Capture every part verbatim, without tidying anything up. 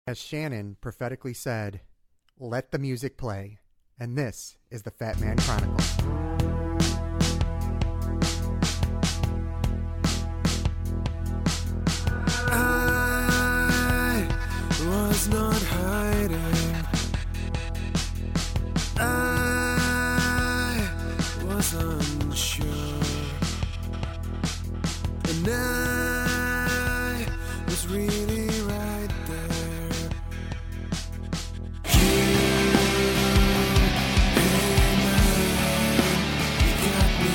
As Shannon prophetically said, let the music play. And this is the Fat Man Chronicles. I was not hiding. I was unsure. And I was really right there. You, hey man, you got me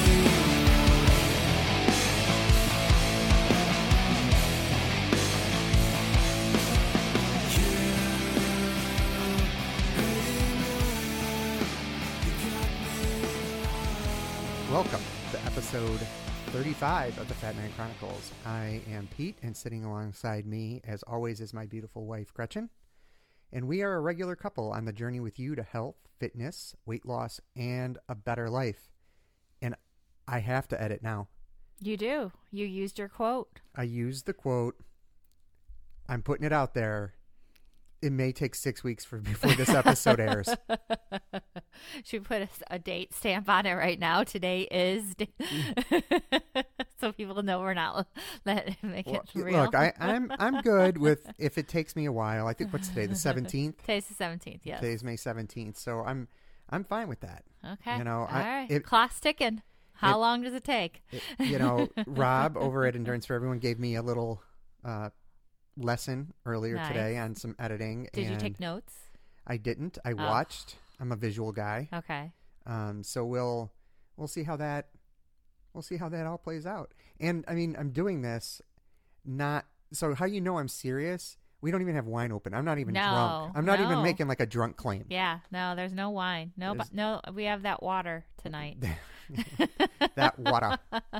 Welcome to episode thirty-five of the Fat Man Chronicles. I am Pete, and sitting alongside me, as always, is my beautiful wife, Gretchen. And we are a regular couple on the journey with you to health, fitness, weight loss, and a better life. And I have to edit now. You do. You used your quote. I used the quote. I'm putting it out there. It may take six weeks for before this episode airs. Should we put a, a date stamp on it right now? Today is, d- so people know we're not let make Well, it real. Look, I, I'm I'm good with if it takes me a while. I think what's today, the seventeenth. Today's the seventeenth. Yes. Today's May seventeenth, so I'm I'm fine with that. Okay. You know, All I, right. it, Clock's ticking. How it- long does it take? it- you know, Rob over at Endurance for Everyone gave me a little uh, lesson earlier Nice. today on some editing. Did you and take notes? I didn't. I Oh. watched. I'm a visual guy. Okay. Um, so we'll we'll see how that we'll see how that all plays out. And I mean, I'm doing this not so how you know I'm serious. We don't even have wine open. I'm not even No, drunk. I'm not even no. making like a drunk claim. Yeah. No, there's no wine. No, There's- but no, we have that water tonight. That water.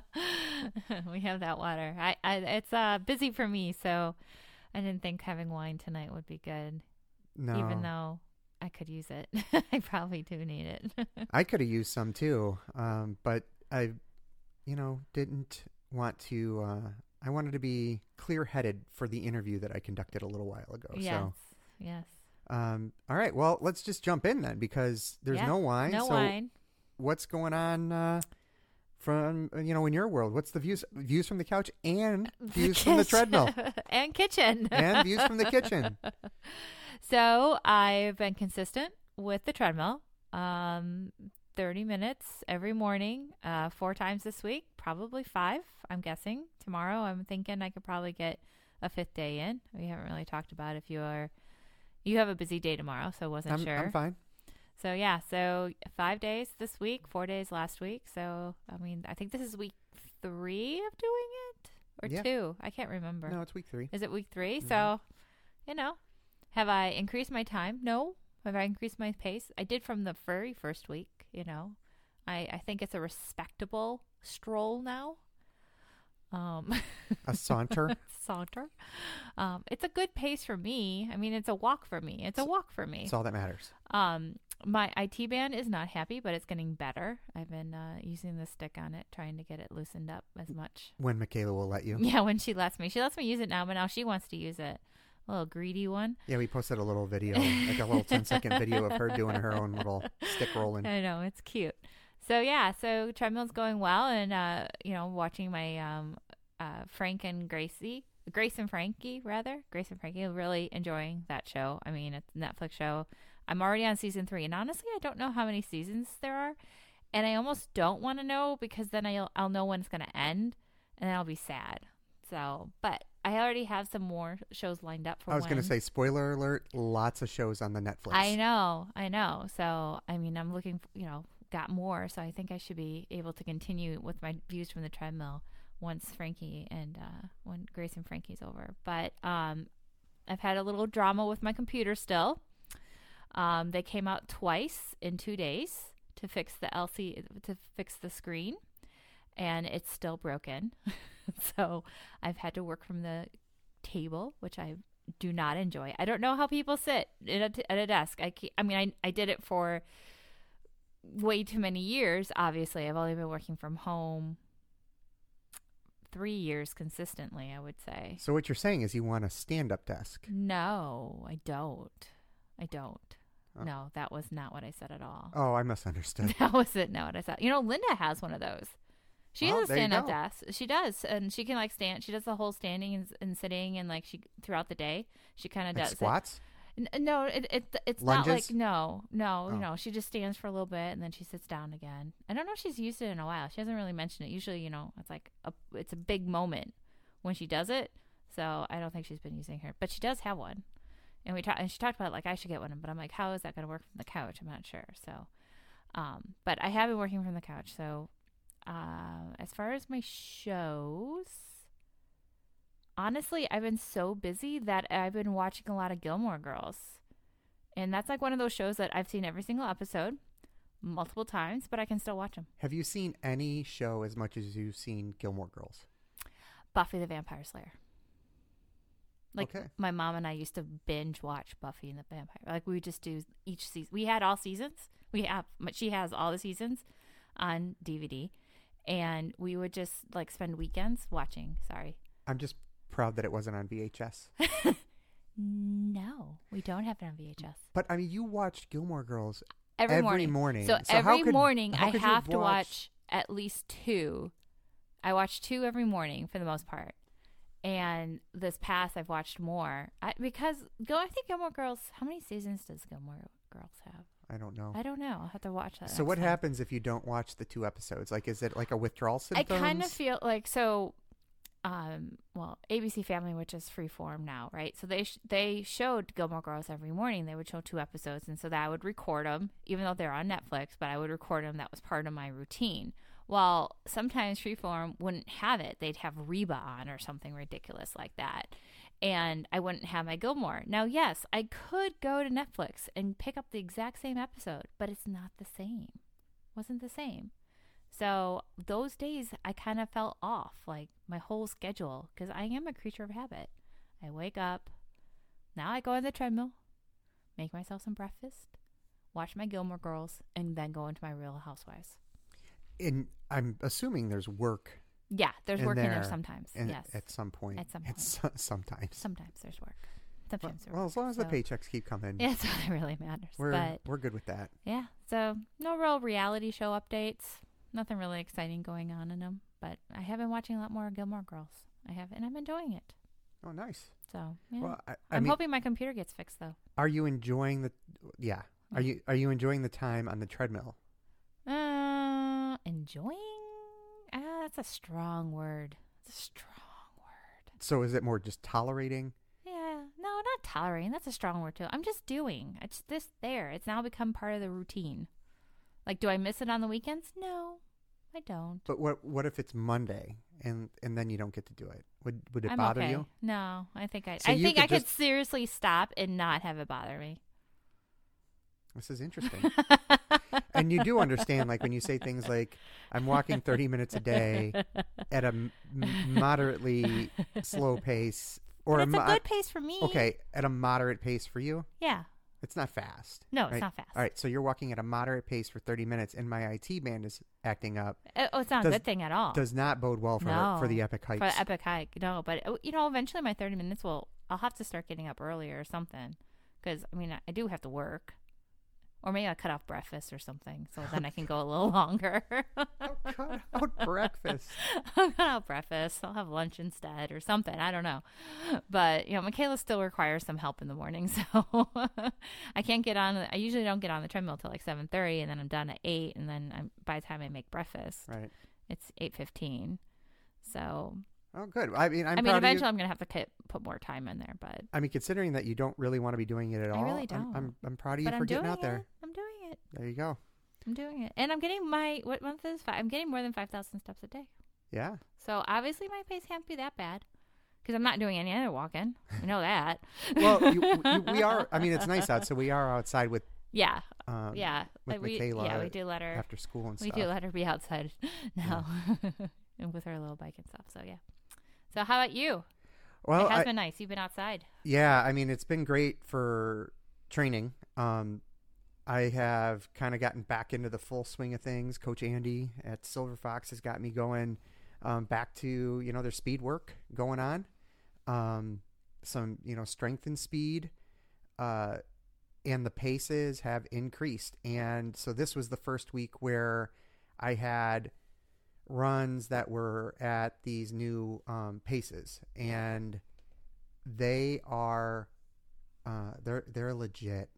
We have that water. I, I, it's uh busy for me, so I didn't think having wine tonight would be good. No, Even though I could use it. I probably do need it. I could have used some too, um, but I, you know, didn't want to. Uh, I wanted to be clear-headed for the interview that I conducted a little while ago. Yes. So, Yes. um, all right. Well, let's just jump in then because there's Yeah, no wine. No so wine. what's going on uh, from uh, you know in your world? What's the views views from the couch and views from the treadmill and kitchen. and views from the kitchen? So I've been consistent with the treadmill. Um, thirty minutes every morning, uh, four times this week, probably five, I'm guessing. Tomorrow, I'm thinking I could probably get a fifth day in. We haven't really talked about if you are, you have a busy day tomorrow, so I wasn't I'm, sure. I'm fine. So yeah, so five days this week, four days last week. So, I mean, I think this is week three of doing it or Yeah. two. I can't remember. No, it's week three. Is it week three? Mhm. So, you know, have I increased my time? No. Have I increased my pace? I did from the very first week, you know. I, I think it's a respectable stroll now. Um, A saunter. saunter. Um, it's a good pace for me. I mean, it's a walk for me. It's a walk for me. That's all that matters. Um, my I T band is not happy, but it's getting better. I've been uh, using the stick on it, trying to get it loosened up as much. When Michaela will let you. Yeah, when she lets me. She lets me use it now, but now she wants to use it. A little greedy one. Yeah, we posted a little video, like a little ten second video of her doing her own little stick rolling. I know, it's cute. So yeah, so treadmill's going well, and uh, you know, watching my um, uh, Frank and Gracie, Grace and Frankie rather, Grace and Frankie, really enjoying that show. I mean, it's a Netflix show. I'm already on season three, and honestly, I don't know how many seasons there are, and I almost don't want to know because then I'll I'll know when it's going to end, and then I'll be sad. So, but I already have some more shows lined up for. I was going to when. say, spoiler alert, lots of shows on the Netflix. I know, I know. So, I mean, I'm looking, for, you know, got more. So I think I should be able to continue with my views from the treadmill once Frankie and uh, when Grace and Frankie's over. But um, I've had a little drama with my computer still. Um, they came out twice in two days to fix the L C to fix the screen, and it's still broken. So I've had to work from the table, which I do not enjoy. I don't know how people sit at a, t- at a desk. I, ke- I mean, I, I did it for way too many years. Obviously, I've only been working from home three years consistently, I would say. So what you're saying is you want a stand-up desk. No, I don't. I don't. Oh. No, that was not what I said at all. Oh, I misunderstood. That wasn't not what I said. You know, Linda has one of those. She Well, has a there you stand-up go. desk. She does, and she can like stand. She does the whole standing and, and sitting, and like she throughout the day, she kind of Like does it. squats? N- No, it, it it's not Lunges? like no, no, Oh. you know, she just stands for a little bit and then she sits down again. I don't know if she's used it in a while. She hasn't really mentioned it. Usually, you know, it's like a, it's a big moment when she does it. So I don't think she's been using her, but she does have one. And we talked, and she talked about like I should get one, but I'm like, how is that going to work from the couch? I'm not sure. So, um, but I have been working from the couch. So, uh, as far as my shows. Honestly, I've been so busy that I've been watching a lot of Gilmore Girls. And that's like one of those shows that I've seen every single episode multiple times, but I can still watch them. Have you seen any show as much as you've seen Gilmore Girls? Buffy the Vampire Slayer. Like Okay. my mom and I used to binge watch Buffy and the Vampire. Like we would just do each season. We had all seasons. We have, but she has all the seasons on D V D. And we would just like spend weekends watching. Sorry. I'm just proud that it wasn't on V H S. No, we don't have it on V H S. But I mean, you watched Gilmore Girls Every, every morning. morning. So, So how every could- morning how I could you have to watch- watch at least two. I watch two every morning for the most part. And this past I've watched more. I, because Gil- I think Gilmore Girls, how many seasons does Gilmore Girls have? I don't know. I don't know. I'll have to watch that. So next what time. happens if you don't watch the two episodes? Like, is it like a withdrawal I symptoms? kind of feel like so. Um, well, A B C Family, which is Freeform now, right? So they sh- they showed Gilmore Girls every morning. They would show two episodes, and so that I would record them, even though they're on Netflix. But I would record them. That was part of my routine. While sometimes Freeform wouldn't have it, they'd have Reba on or something ridiculous like that, and I wouldn't have my Gilmore. Now, yes, I could go to Netflix and pick up the exact same episode, but it's not the same. Wasn't the same. So those days I kind of felt off, like my whole schedule, because I am a creature of habit. I wake up, now I go on the treadmill, make myself some breakfast, watch my Gilmore Girls, and then go into my Real Housewives. And I'm assuming there's work Yeah, there's in work in there there sometimes. in, yes, at some point. At some At so- sometimes. sometimes there's work. Well, Sometimes there's well, work. as long as so, the paychecks keep coming, yeah, that's all that really matters. we're but we're good with that. yeah, so no real reality show updates. Nothing really exciting going on in them. But I have been watching a lot more Gilmore Girls. I have, and I'm enjoying it. Oh, nice. So yeah. Well, I, I I'm mean, hoping my computer gets fixed though. are you enjoying the? Yeah. Are you are you enjoying the time on the treadmill? Uh, enjoying? Ah, that's a strong word. It's a strong word. So is it more just tolerating? Yeah, no, not tolerating. That's a strong word too. I'm just doing. It's just there. It's now become part of the routine. Like, do I miss it on the weekends? No, I don't. But what what if it's Monday and and then you don't get to do it? Would would it I'm bother okay. you? No, I think I. So I you think could I could just- seriously stop and not have it bother me. This is interesting. And you do understand, like when you say things like, "I'm walking thirty minutes a day at a m- moderately slow pace," or But it's a mo- good pace for me. okay, at a moderate pace for you. Yeah. It's not fast. No, it's right? not fast. All right, so you're walking at a moderate pace for thirty minutes, and my I T band is acting up. Uh, Oh, it's not Does- a good thing at all. Does not bode well for No. for the epic hikes. For the epic hike, no. But uh, you know, eventually my thirty minutes will. I'll have to start getting up earlier or something, because I mean, I, I do have to work, or maybe I cut off breakfast or something, so then I can go a little longer. Oh, cut out breakfast. I'll cut out breakfast. I'll have lunch instead or something. I don't know. But, you know, Michaela still requires some help in the morning. So I can't get on. I usually don't get on the treadmill till like seven thirty, and then I'm done at eight. And then I'm, by the time I make breakfast, Right. it's eight fifteen. So, Oh, good. I mean, I'm I mean, proud of eventually you. I'm going to have to put, put more time in there. But, I mean, considering that you don't really want to be doing it at I all, really I'm, don't. I'm I'm proud of you but for I'm getting doing out there. it. I'm doing it. There you go. I'm doing it. And I'm getting my, what month is five? I'm getting more than five thousand steps a day. Yeah. So obviously my pace can't be that bad, because I'm not doing any other walking. I know that. Well, you, you, we are. I mean, it's nice out, so we are outside with Yeah, um, yeah. with Like, we, Michaela yeah, we do let her. after school and We stuff. do let her be outside now, and with her little bike and stuff. So yeah. So how about you? Well, it has I, been nice. You've been outside. yeah. I mean, it's been great for training. Um, I have kind of gotten back into the full swing of things. Coach Andy at Silver Fox has got me going um, back to, you know, their speed work going on, um, some, you know, strength and speed, uh, and the paces have increased. And so this was the first week where I had runs that were at these new um, paces, and they are uh, they're they're legit.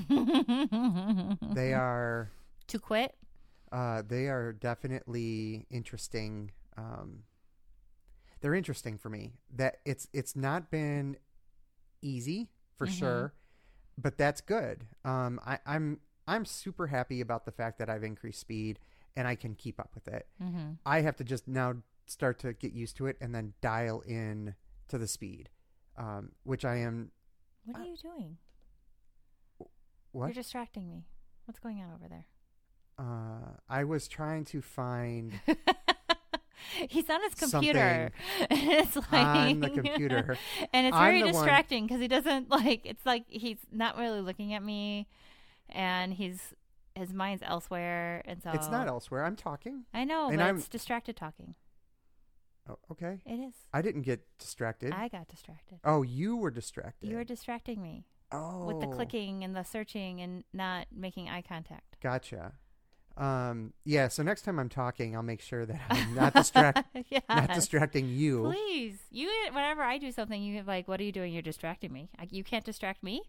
They are To quit? uh, they are definitely interesting. Um, they're interesting for me. That it's it's not been easy for Mhm. sure, but that's good. Um, I, I'm I'm super happy about the fact that I've increased speed and I can keep up with it. Mm-hmm. I have to just now start to get used to it and then dial in to the speed, um, which I am. What are you doing? What? You're distracting me. What's going on over there? Uh, I was trying to find He's on his computer. It's like on the computer. And it's I'm very the one- distracting because he doesn't like, it's like he's not really looking at me and he's, his mind's elsewhere. And so It's not elsewhere. I'm talking. I know, and but I'm- it's distracted talking. Oh, okay. It is. I didn't get distracted. I got distracted. Oh, you were distracted. You were distracting me oh, with the clicking and the searching and not making eye contact. Gotcha. Um, yeah. So next time I'm talking, I'll make sure that I'm not distract, yeah. not distracting you. Please, you. Whenever I do something, you like, "What are you doing? You're distracting me. I, you can't distract me."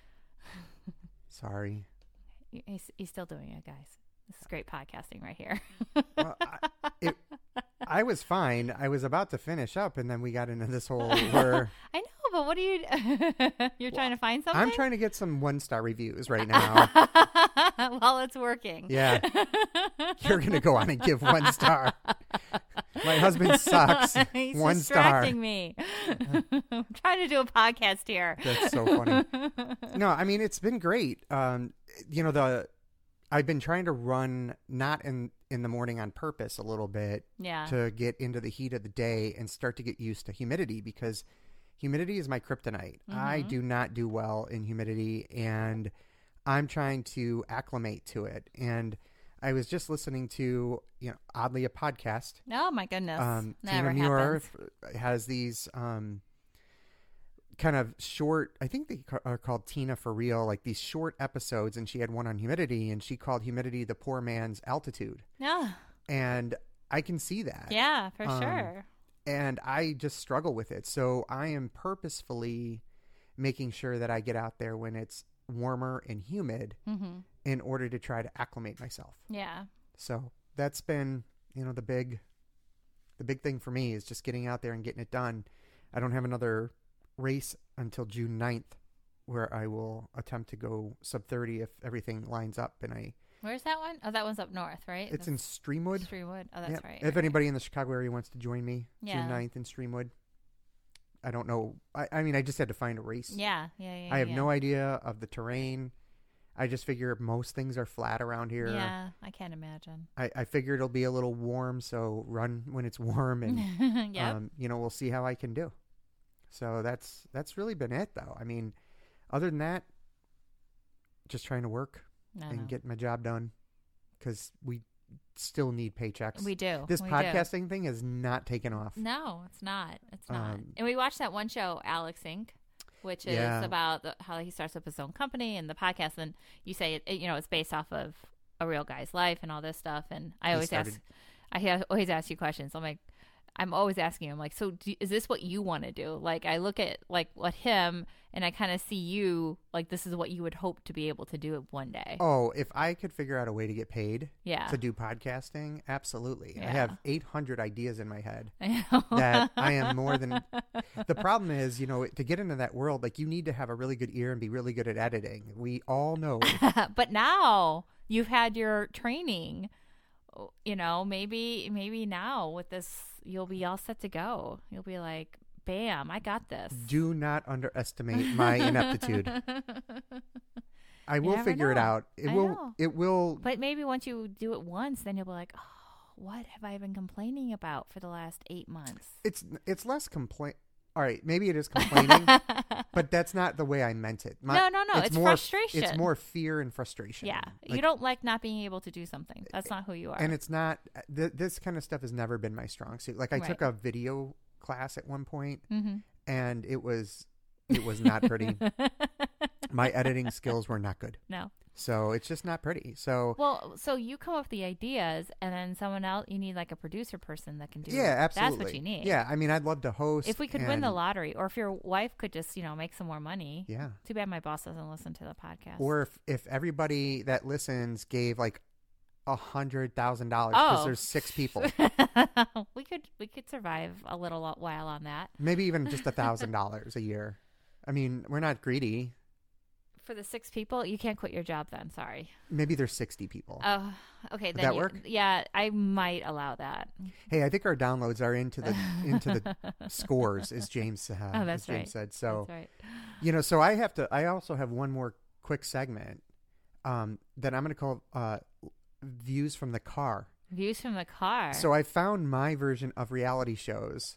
Sorry. He's, he's still doing it, guys. This is great podcasting right here. Well, I, it, I was fine. I was about to finish up, and then we got into this whole where I know, but what are you? You're trying to find something. I'm trying to get some one star reviews right now. While it's working. Yeah. You're gonna go on and give one star. My husband sucks. He's One star. distracting me. I'm trying to do a podcast here. That's so funny. No, I mean it's been great. Um, you know the I've been trying to run not in in the morning on purpose a little bit Yeah. to get into the heat of the day and start to get used to humidity, because humidity is my kryptonite. I Mhm. do not do well in humidity, and I'm trying to acclimate to it. And I was just listening to, you know, oddly a podcast. Oh my goodness. Um, Never Tina Muir happens. f- has these um, kind of short, I think they ca- are called Tina for Real, like these short episodes. And she had one on humidity, and she called humidity the poor man's altitude. Yeah. And I can see that. Yeah, for Um, sure. And I just struggle with it. So I am purposefully making sure that I get out there when it's warmer and humid Mm-hmm. in order to try to acclimate myself. Yeah. So that's been, you know, the big, the big thing for me is just getting out there and getting it done. I don't have another race until June ninth where I will attempt to go sub thirty if everything lines up. And I, Where's that one? Oh, that one's up north, right? it's in Streamwood. Streamwood. Oh, that's Yep. right. If right, anybody in the Chicago area wants to join me, Yeah. June ninth in Streamwood. I don't know. I, I mean, I just had to find a race. right. Yeah, yeah, yeah. I have yeah. no idea of the terrain. I just figure most things are flat around here. Yeah, I can't imagine. I, I figure it'll be a little warm, so run when it's warm, and yep. um, you know, we'll see how I can do. So that's that's really been it, though. I mean, other than that, just trying to work no, and no. get my job done, because we still need paychecks. We do. This we do. podcasting thing is not taking off. No, it's not. It's not. Um, and we watched that one show, Alex Incorporated, which is Yeah. about the, how he starts up his own company and the podcast. And you say, it, it, you know, it's based off of a real guy's life and all this stuff. And I He always started- ask, I ha- always ask you questions. I'm like, I'm always asking him, like, so do, is this what you want to do? Like, I look at like what him and I kind of see you like this is what you would hope to be able to do one day. Oh, if I could figure out a way to get paid Yeah. to do podcasting, absolutely. I Yeah. have eight hundred ideas in my head I know. that I am more than. The problem is, you know, to get into that world, like you need to have a really good ear and be really good at editing. We all know. But now you've had your training, you know, maybe maybe now with this you'll be all set to go. You'll be like, bam, I got this. Do not underestimate my ineptitude. I will never figure it know. out. It I will. know. It will. But maybe once you do it once, then you'll be like, oh, what have I been complaining about for the last eight months? It's it's less complaint. all right, maybe it is complaining, but that's not the way I meant it. My, no, no, no. It's, more, frustration. It's more fear and frustration. Yeah. Like, you don't like not being able to do something. That's not who you are. and it's not, th- this kind of stuff has never been my strong suit. Like I Right. took a video class at one point, mm-hmm. and it was, it was not pretty. My editing skills were not good. No. So it's just not pretty. So Well, so you come up with the ideas, and then someone else, you need like a producer person that can do yeah, it. absolutely. That's what you need. Yeah, I mean, I'd love to host. If we could win the and- lottery, or if your wife could just, you know, make some more money. Yeah. Too bad my boss doesn't listen to the podcast. Or if, if everybody that listens gave like a hundred thousand dollars because Oh. there's six people, we could we could survive a little while on that. maybe even just a thousand dollars a year. I mean, we're not greedy. For the six people, you can't quit your job then. Sorry. Maybe there's sixty people. Oh, okay. Then that you- work? Yeah, I might allow that. Hey, I think our downloads are into the into the scores, as James uh, Oh, that's as James right. said. So That's right. you know, so I have to. I also have one more quick segment um, that I'm going to call uh, "Views from the Car." Views from the car. So I found my version of reality shows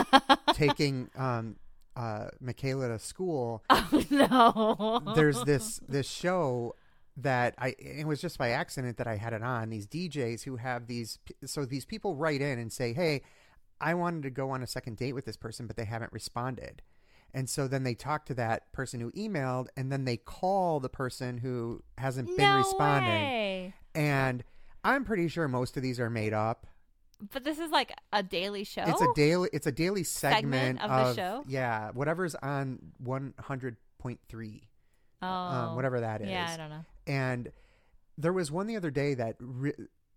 taking um, uh, Michaela to school. Oh no. There's this this show that I it was just by accident that I had it on. These D Js who have these so these people write in and say, "Hey, I wanted to go on a second date with this person, but they haven't responded." And so then they talk to that person who emailed, and then they call the person who hasn't been no responding. way. And I'm pretty sure most of these are made up. But this is like a daily show. It's a daily. It's a daily segment, Segment of the show? Yeah, whatever's on one hundred point three, Oh, um, whatever that is. Yeah, I don't know. And there was one the other day that re-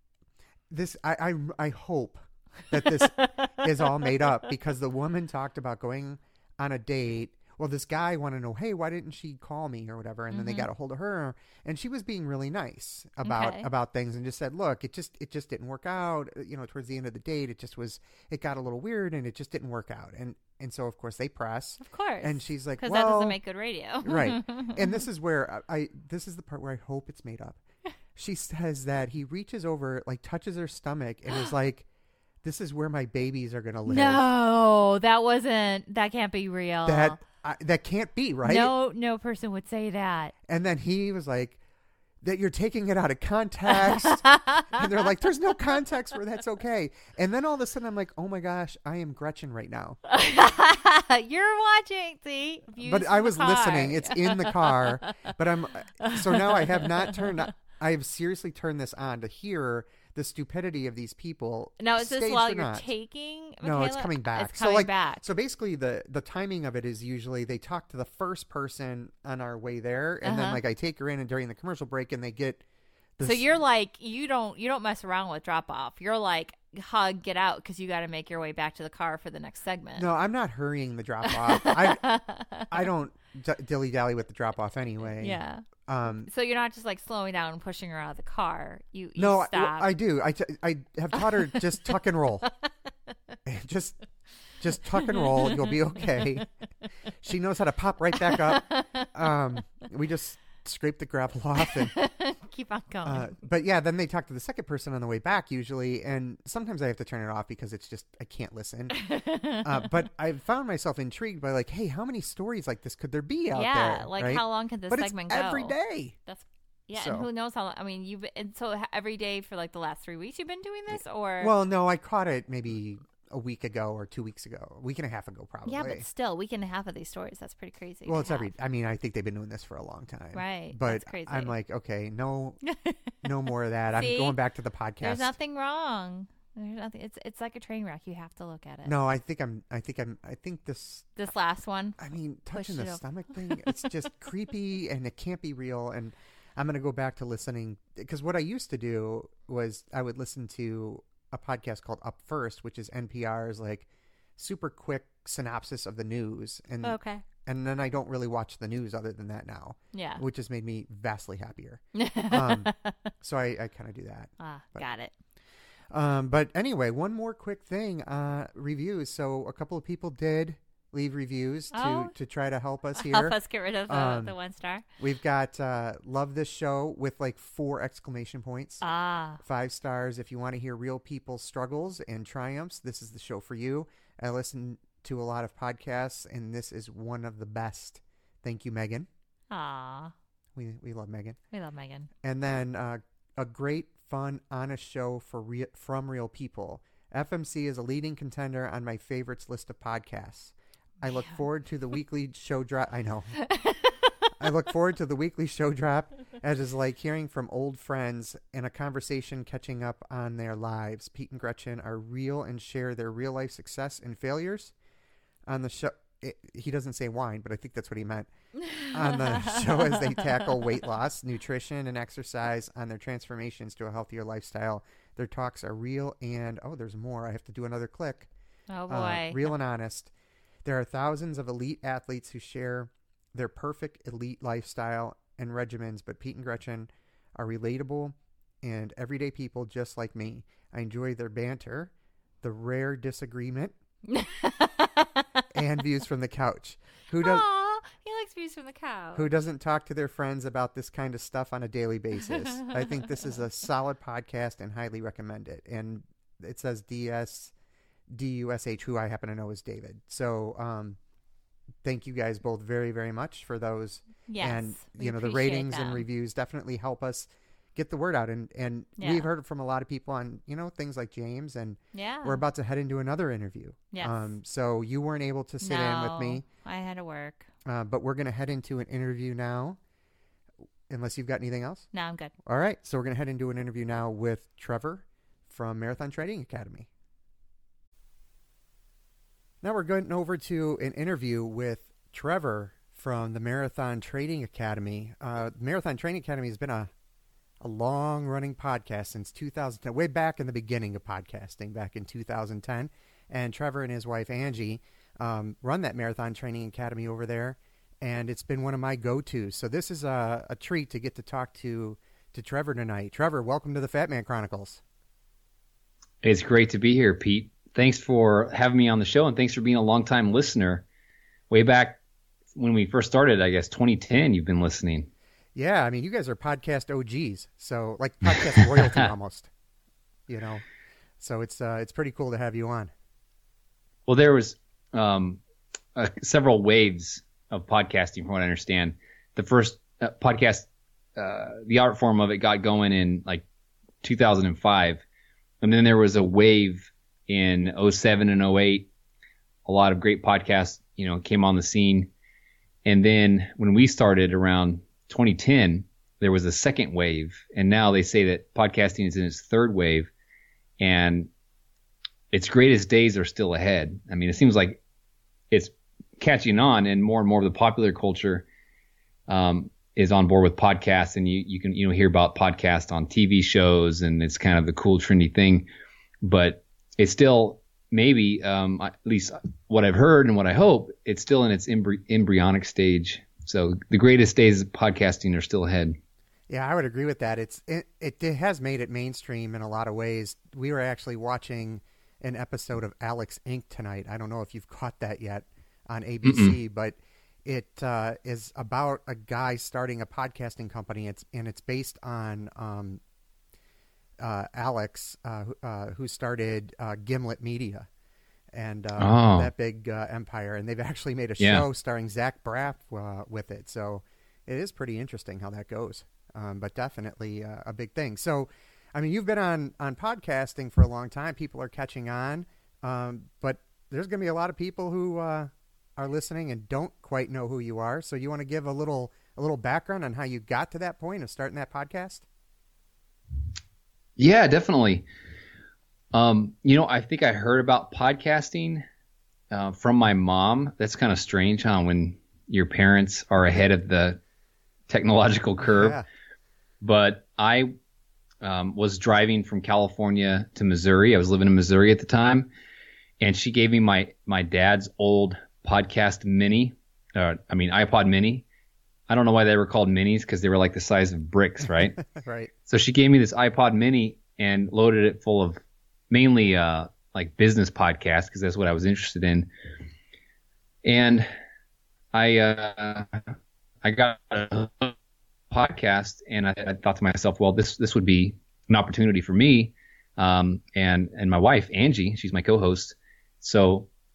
this. I, I I hope that this is all made up because the woman talked about going on a date. Well, this guy wanted to know, hey, why didn't she call me or whatever? And then they Mhm. got a hold of her, and she was being really nice about Okay. about things and just said, look, it just it just didn't work out. You know, towards the end of the date, it just was it got a little weird and it just didn't work out. And and so of course they press, Of course. and she's like, because well, that doesn't make good radio. right. And this is where I, I this is the part where I hope it's made up. She says that he reaches over, like touches her stomach, and is like, "This is where my babies are gonna live." No, that wasn't. That can't be real. That I, that can't be right. No, no person would say that. And then he was like, "That you're taking it out of context." And they're like, "There's no context where that's okay." And then all of a sudden, I'm like, "Oh my gosh, I am Gretchen right now." You're watching, see? Views But from I the was car. listening. It's in the car. But I'm so now I have not turned. I have seriously turned this on to hear the stupidity of these people. Now, is this staged while or you're not. taking? No, it's Michaela? coming back. It's so coming like, back. So basically, the the timing of it is usually they talk to the first person on our way there, and then Uh-huh. like I take her in, and during the commercial break, and they get. The So s- you're like you don't you don't mess around with drop off. You're like hug, get out because you got to make your way back to the car for the next segment. No, I'm not hurrying the drop off. I I don't d- dilly dally with the drop off anyway. Yeah. Um. So you're not just like slowing down and pushing her out of the car. You, you No, I, stop. I do. I, t- I have taught her just tuck and roll. just just tuck and roll. You'll be okay. She knows how to pop right back up. Um. We just scrape the gravel off and. Keep on going. Uh, but yeah, then they talk to the second person on the way back usually, and sometimes I have to turn it off because it's just I can't listen. uh, but I've found myself intrigued by like, hey, how many stories like this could there be out yeah, there? like right? how long can this but segment it's go? every day. That's yeah, So- and who knows how long? I mean, you've been, and so ha- every day for like the last three weeks you've been doing this, or Well, no, I caught it maybe a week ago or two weeks ago, a week and a half ago, probably. yeah, but still, week and a half of these stories. That's pretty crazy. well, to it's every. have. I mean, I think they've been doing this for a long time, Right, But that's crazy. I'm like, okay, no, no more of that. I'm See? going back to the podcast. There's nothing wrong. There's nothing. It's it's like a train wreck. You have to look at it. No, I think I'm. I think I'm. I think this. This last one. I mean, touching Pushed the it up. stomach thing, it's just creepy and it can't be real. And I'm going to go back to listening because what I used to do was I would listen to a podcast called Up First, which is N P R's like super quick synopsis of the news. And, Okay. and then I don't really watch the news other than that now, Yeah. which has made me vastly happier. Um, so I, I kind of do that. ah, but- got it. Um, but anyway, one more quick thing, uh, reviews. So a couple of people did leave reviews to, Oh. to try to help us here. Help us get rid of the, Um, the one star. We've got uh, love this show with like four exclamation points. Ah, Five stars. If you want to hear real people's struggles and triumphs, this is the show for you. I listen to a lot of podcasts, and this is one of the best. Thank you, Megan. Aw, We we love Megan. we love Megan. And then uh, a great, fun, honest show for re- from real people. F M C is a leading contender on my favorites list of podcasts. I look Man. forward to the weekly show drop. I know. I look forward to the weekly show drop, as is like hearing from old friends and a conversation catching up on their lives. Pete and Gretchen are real and share their real life success and failures on the show. It, he doesn't say wine, but I think that's what he meant. On the show as they tackle weight loss, nutrition, and exercise on their transformations to a healthier lifestyle. Their talks are real and, oh, there's more. I have to do another click. Oh, boy. Uh, real and honest. There are thousands of elite athletes who share their perfect elite lifestyle and regimens, but Pete and Gretchen are relatable and everyday people just like me. I enjoy their banter, the rare disagreement, and views from the couch. Who does? Aw, he likes views from the couch. Who doesn't talk to their friends about this kind of stuff on a daily basis? I think this is a solid podcast and highly recommend it. And it says D S D U S H, who I happen to know is David. So, um, thank you guys both very, very much for those. Yes, and, we you know, the appreciate ratings and them. reviews definitely help us get the word out. And, and Yeah. we've heard from a lot of people on, you know, things like James, and Yeah. we're about to head into another interview. Yes. Um, so you weren't able to sit in with me, No, I had to work. uh, but we're going to head into an interview now, unless you've got anything else. No, I'm good. All right. So we're going to head into an interview now with Trevor from Marathon Training Academy. Now we're going over to an interview with Trevor from the Marathon Training Academy. Uh, Marathon Training Academy has been a, a long-running podcast since two thousand ten, way back in the beginning of podcasting, back in two thousand ten. And Trevor and his wife, Angie, um, run that Marathon Training Academy over there, and it's been one of my go-tos. So this is a, a treat to get to talk to, to Trevor tonight. Trevor, welcome to the Fat Man Chronicles. It's great to be here, Pete. Thanks for having me on the show, and thanks for being a longtime listener. Way back when we first started, I guess, twenty ten, you've been listening. Yeah, I mean, you guys are podcast O Gs, so like podcast royalty almost, you know. So it's uh, it's pretty cool to have you on. Well, there was um, uh, several waves of podcasting, from what I understand. The first uh, podcast, uh, the art form of it got going in like two thousand five, and then there was a wave in oh seven and oh eight. A lot of great podcasts, you know, came on the scene. And then when we started around twenty ten, there was a second wave. And now they say that podcasting is in its third wave. And its greatest days are still ahead. I mean, it seems like it's catching on, and more and more of the popular culture um, is on board with podcasts. And you, you can, you know, hear about podcasts on T V shows, and it's kind of the cool, trendy thing. But it's still maybe, um, at least what I've heard and what I hope, it's still in its embry- embryonic stage. So the greatest days of podcasting are still ahead. Yeah, I would agree with that. It's it, it has made it mainstream in a lot of ways. We were actually watching an episode of Alex Incorporated tonight. I don't know if you've caught that yet on A B C, Mm-mm. but it uh, is about a guy starting a podcasting company. It's and it's based on um, uh, Alex, uh, uh, who started uh, Gimlet Media and uh, oh. that big uh, empire. And they've actually made a yeah. show starring Zach Braff uh, with it. So it is pretty interesting how that goes. Um, but definitely uh, a big thing. So, I mean, you've been on, on podcasting for a long time. People are catching on. Um, but there's going to be a lot of people who uh, are listening and don't quite know who you are. So you want to give a little a little background on how you got to that point of starting that podcast? Yeah, definitely. Um, you know, I think I heard about podcasting uh, from my mom. That's kind of strange, huh? When your parents are ahead of the technological curve. Yeah. But I um, was driving from California to Missouri. I was living in Missouri at the time, and she gave me my my dad's old podcast mini. Uh, I mean iPod mini. I don't know why they were called minis, because they were like the size of bricks, right? Right. So she gave me this iPod mini and loaded it full of mainly uh, like business podcasts, because that's what I was interested in. And I uh, I got a podcast, and I, I thought to myself, well, this this would be an opportunity for me, um, and and my wife Angie, she's my co-host. So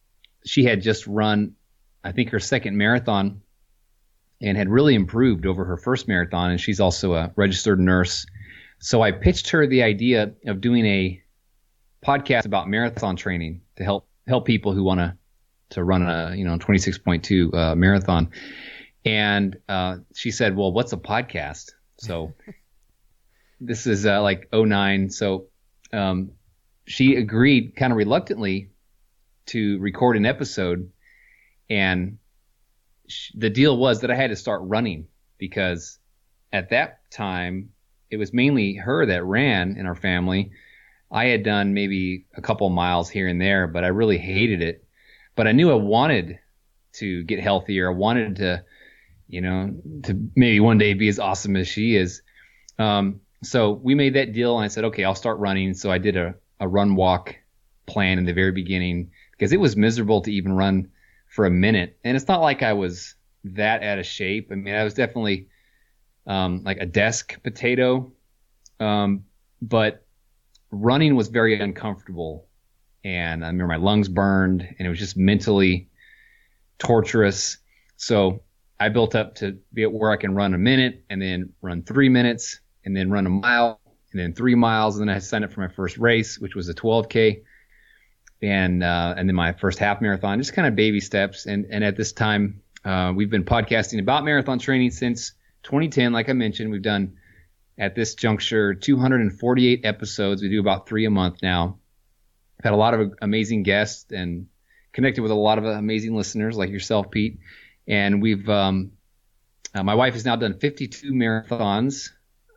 she had just run, I think, her second marathon and had really improved over her first marathon. And she's also a registered nurse. So I pitched her the idea of doing a podcast about marathon training to help help people who want to to run a you know twenty-six point two uh, marathon. And uh, she said, "Well, what's a podcast?" So this is uh, like oh nine. So um, she agreed, kind of reluctantly, to record an episode. And sh- the deal was that I had to start running, because at that time it was mainly her that ran in our family. I had done maybe a couple miles here and there, but I really hated it. But I knew I wanted to get healthier. I wanted to, you know, to maybe one day be as awesome as she is. Um, so we made that deal, and I said, okay, I'll start running. So I did a, a run walk plan in the very beginning, because it was miserable to even run for a minute. And it's not like I was that out of shape. I mean, I was definitely um, like a desk potato, um, but running was very uncomfortable, and I remember my lungs burned, and it was just mentally torturous. So I built up to be at where I can run a minute, and then run three minutes, and then run a mile, and then three miles, and then I signed up for my first race, which was a twelve K, and uh, and then my first half marathon, just kind of baby steps. And and at this time, uh, we've been podcasting about marathon training since twenty ten. Like I mentioned, we've done at this juncture two hundred forty-eight episodes. We do about three a month now. I've had a lot of amazing guests and connected with a lot of amazing listeners like yourself, Pete. And we've, um, uh, my wife has now done fifty-two marathons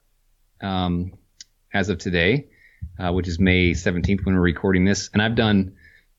um, as of today, uh, which is May seventeenth when we're recording this. And I've done,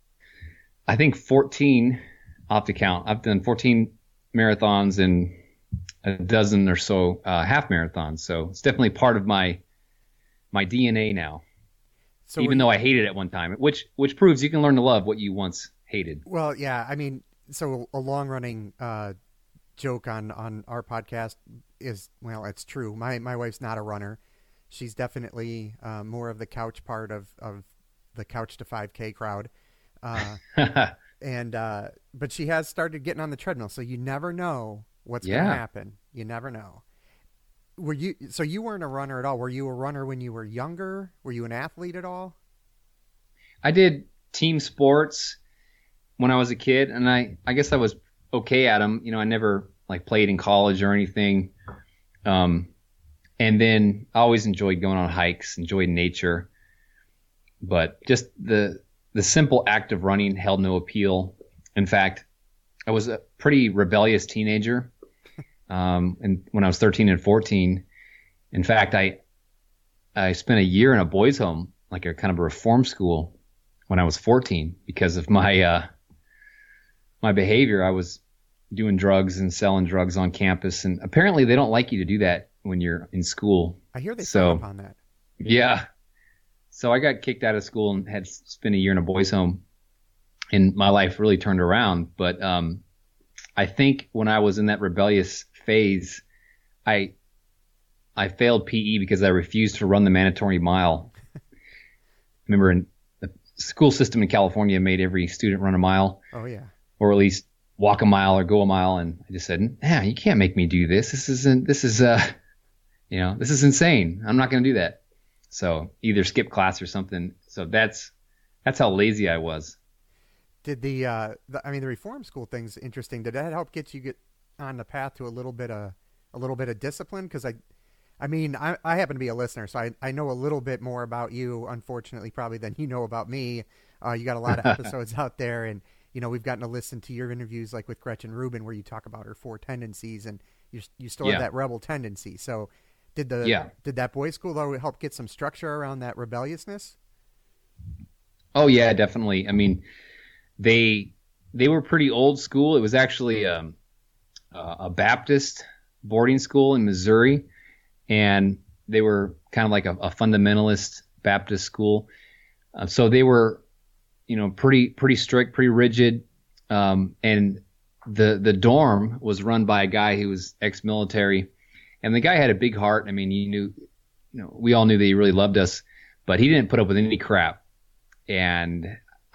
I think, fourteen, I'll have to count. I've done fourteen marathons and a dozen or so uh, half marathons. So it's definitely part of my my D N A now. So even though I hated it at one time, which which proves you can learn to love what you once hated. Well, yeah, I mean, so a long running uh, joke on, on our podcast is, well, it's true. My my wife's not a runner. She's definitely uh, more of the couch part of, of the couch to five K crowd. Uh, and uh, but she has started getting on the treadmill, so you never know what's yeah. going to happen. You never know. Were you so you weren't a runner at all? Were you a runner when you were younger? Were you an athlete at all? I did team sports when I was a kid, and I, I guess I was okay at them. You know, I never like played in college or anything. Um, and then I always enjoyed going on hikes, enjoyed nature, but just the the simple act of running held no appeal. In fact, I was a pretty rebellious teenager. Um, and when I was thirteen and fourteen, in fact, I, I spent a year in a boys' home, like a kind of a reform school when I was fourteen, because of my, uh, my behavior. I was doing drugs and selling drugs on campus. And apparently they don't like you to do that when you're in school. I hear they so, frown upon that. Yeah. So I got kicked out of school and had spent a year in a boys' home, and my life really turned around. But, um, I think when I was in that rebellious phase, I I failed P E because I refused to run the mandatory mile. Remember, in the school system in California made every student run a mile. Oh yeah. Or at least walk a mile or go a mile, and I just said, "Yeah, you can't make me do this. This isn't. This is uh, you know, this is insane. I'm not going to do that." So either skip class or something. So that's that's how lazy I was. Did the, uh, the I mean, the reform school thing's interesting. Did that help get you get on the path to a little bit of a little bit of discipline? Because I, I mean, I, I happen to be a listener, so I, I know a little bit more about you, unfortunately, probably than you know about me. Uh, you got a lot of episodes out there, and you know we've gotten to listen to your interviews, like with Gretchen Rubin, where you talk about her four tendencies, and you you still yeah. have that rebel tendency. So did the yeah. did that boys' school though help get some structure around that rebelliousness? Oh yeah, definitely. I mean. They they were pretty old school. It was actually um, uh, a Baptist boarding school in Missouri, and they were kind of like a, a fundamentalist Baptist school. Uh, so they were, you know, pretty pretty strict, pretty rigid. Um, and the the dorm was run by a guy who was ex-military, and the guy had a big heart. I mean, you knew, you know, we all knew that he really loved us, but he didn't put up with any crap. And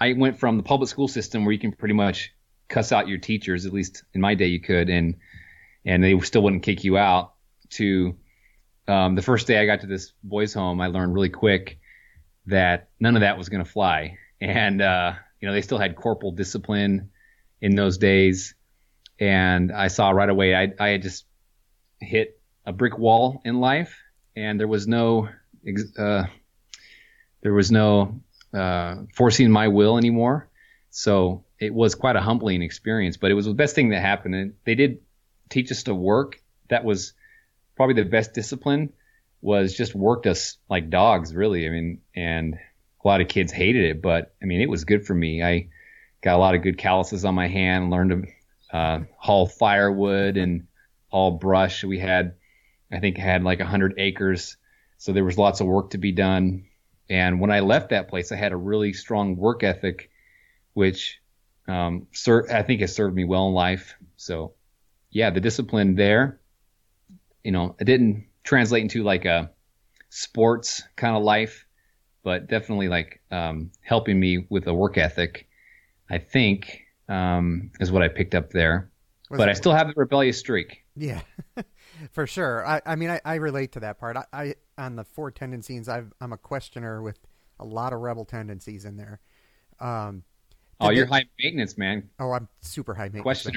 I went from the public school system where you can pretty much cuss out your teachers, at least in my day you could, and and they still wouldn't kick you out, to um, the first day I got to this boys' home, I learned really quick that none of that was going to fly. And, uh, you know, they still had corporal discipline in those days. And I saw right away I, I had just hit a brick wall in life, and there was no uh, there was no uh, forcing my will anymore. So it was quite a humbling experience, but it was the best thing that happened. And they did teach us to work. That was probably the best discipline, was just worked us like dogs, really. I mean, and a lot of kids hated it, but I mean, it was good for me. I got a lot of good calluses on my hand, learned to uh, haul firewood and haul brush. We had, I think, had like a hundred acres. So there was lots of work to be done. And when I left that place, I had a really strong work ethic, which um, ser- I think has served me well in life. So yeah, the discipline there, you know, it didn't translate into like a sports kind of life, but definitely like um, helping me with a work ethic, I think, um, is what I picked up there. Was but it- I still have the rebellious streak. Yeah, for sure. I, I mean, I, I relate to that part. I, I on the four tendencies, I've, I'm a questioner with a lot of rebel tendencies in there. Um, Oh, did you're they- high maintenance, man. Oh, I'm super high maintenance. Questioner.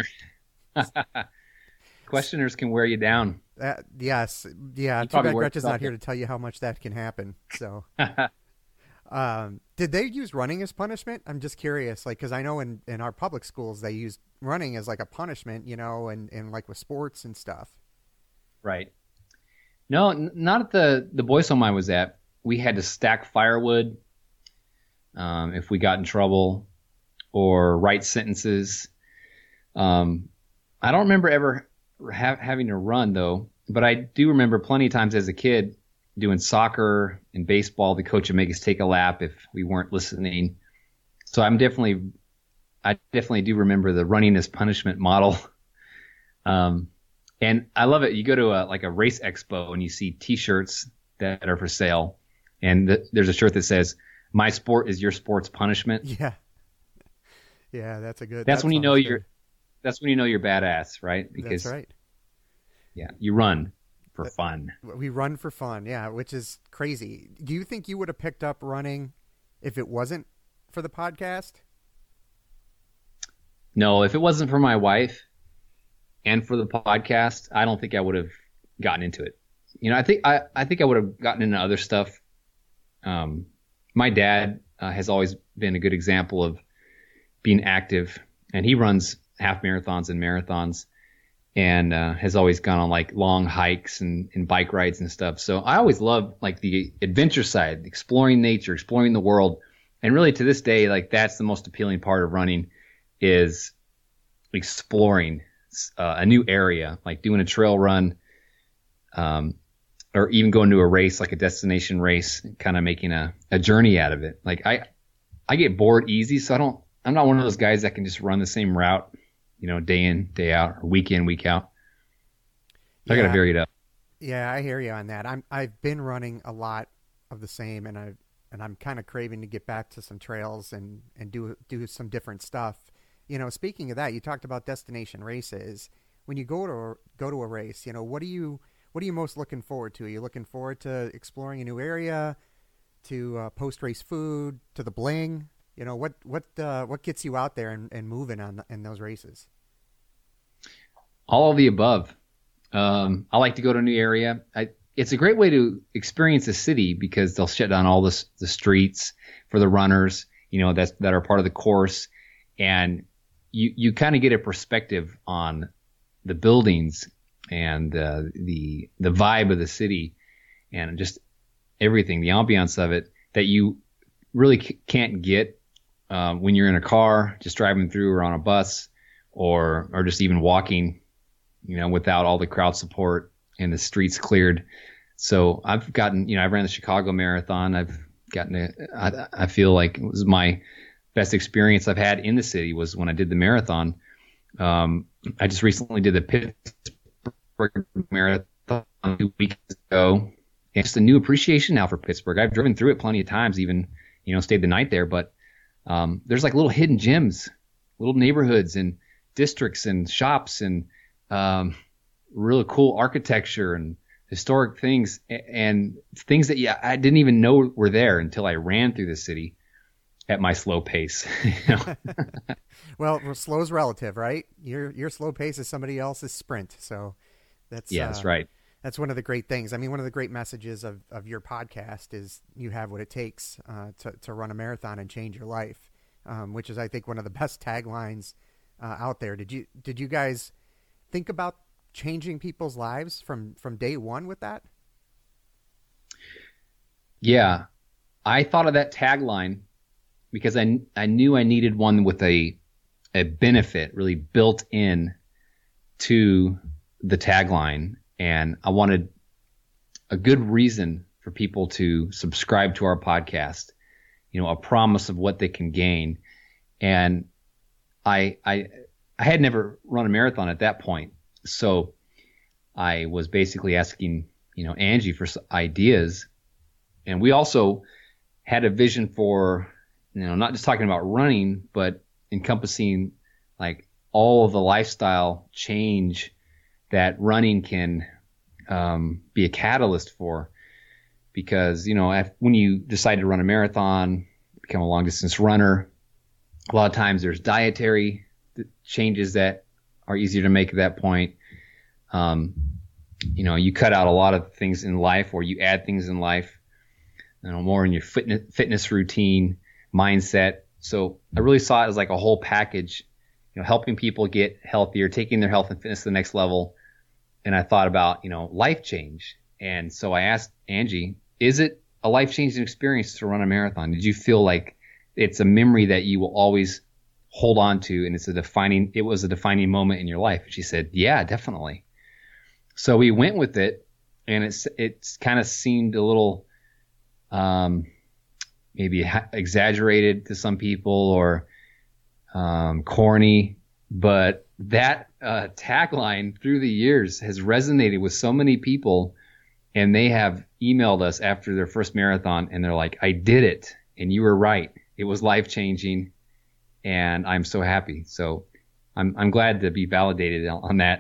Questioners can wear you down. Uh, yes, yeah. You Too probably bad worked Gretchen's not out here there. to tell you how much that can happen. So, um, did they use running as punishment? I'm just curious, like, because I know in, in our public schools they use running as like a punishment, you know, and, and like with sports and stuff. Right. No, n- not at the, the boys' home I was at. We had to stack firewood um, if we got in trouble, or write sentences. Um, I don't remember ever ha- having to run, though, but I do remember plenty of times as a kid doing soccer and baseball. The coach would make us take a lap if we weren't listening. So I'm definitely, I definitely do remember the running as punishment model. Um, and I love it. You go to a, like a race expo and you see T-shirts that are for sale, and th- there's a shirt that says, "My sport is your sport's punishment." Yeah, yeah, that's a good. That's that when you know sounds you're. good. That's when you know you're badass, right? Because That's right. yeah, you run for That- fun. We run for fun, yeah, which is crazy. Do you think you would have picked up running if it wasn't for the podcast? No, if it wasn't for my wife and for the podcast, I don't think I would have gotten into it. You know, I think I, I think I would have gotten into other stuff. Um, my dad uh, has always been a good example of being active, and he runs half marathons and marathons, and uh, has always gone on like long hikes and, and bike rides and stuff. So I always loved like the adventure side, exploring nature, exploring the world. And really to this day, like that's the most appealing part of running, is exploring uh, a new area, like doing a trail run, um, or even going to a race, like a destination race, kind of making a, a journey out of it. Like I, I get bored easy. So I don't, I'm not one of those guys that can just run the same route, you know, day in, day out, or week in, week out. I got to Yeah. vary it up. Yeah, I hear you on that. I'm I've been running a lot of the same, and I and I'm kind of craving to get back to some trails and and do do some different stuff. You know, speaking of that, you talked about destination races. When you go to go to a race, you know, what do you what are you most looking forward to? Are you looking forward to exploring a new area, to uh, post race food, to the bling? You know, what what uh, what gets you out there and, and moving on in those races? All of the above. Um, I like to go to a new area. I, it's a great way to experience a city because they'll shut down all the, the streets for the runners, you know, that's, that are part of the course. And you, you kind of get a perspective on the buildings and uh, the, the vibe of the city and just everything, the ambiance of it, that you really c- can't get uh, when you're in a car, just driving through, or on a bus, or, or just even walking, you know, without all the crowd support and the streets cleared. So I've gotten, you know, I ran the Chicago Marathon. I've gotten a, I, I feel like it was my best experience I've had in the city was when I did the marathon. Um, I just recently did the Pittsburgh Marathon two weeks ago. And just a new appreciation now for Pittsburgh. I've driven through it plenty of times, even, you know, stayed the night there, but um, there's like little hidden gems, little neighborhoods and districts and shops and um, really cool architecture and historic things and things that yeah I didn't even know were there until I ran through the city at my slow pace. You know? Well, slow's relative, right? Your your slow pace is somebody else's sprint, so that's yeah, uh, that's right. That's one of the great things. I mean, one of the great messages of, of your podcast is you have what it takes uh, to to run a marathon and change your life, um, which is I think one of the best taglines uh, out there. Did you did you guys think about changing people's lives from, from day one with that? Yeah, I thought of that tagline because I, I knew I needed one with a a benefit really built in to the tagline, and I wanted a good reason for people to subscribe to our podcast, you know, a promise of what they can gain. And I I I had never run a marathon at that point. So I was basically asking, you know, Angie for ideas. And we also had a vision for, you know, not just talking about running, but encompassing like all of the lifestyle change that running can um, be a catalyst for. Because, you know, if, when you decide to run a marathon, become a long distance runner, a lot of times there's dietary changes that are easier to make at that point. Um, you know, you cut out a lot of things in life, or you add things in life, you know, more in your fitness, fitness routine, mindset. So I really saw it as like a whole package, you know, helping people get healthier, taking their health and fitness to the next level. And I thought about, you know, life change. And so I asked Angie, is it a life-changing experience to run a marathon? Did you feel like it's a memory that you will always hold on to, and it's a defining, it was a defining moment in your life? And she said, yeah, definitely. So we went with it, and it's, it's kind of seemed a little, um, maybe ha- exaggerated to some people, or, um, corny, but that, uh, tagline through the years has resonated with so many people, and they have emailed us after their first marathon, and they're like, I did it, and you were right. It was life-changing, and I'm so happy. So I'm I'm glad to be validated on that.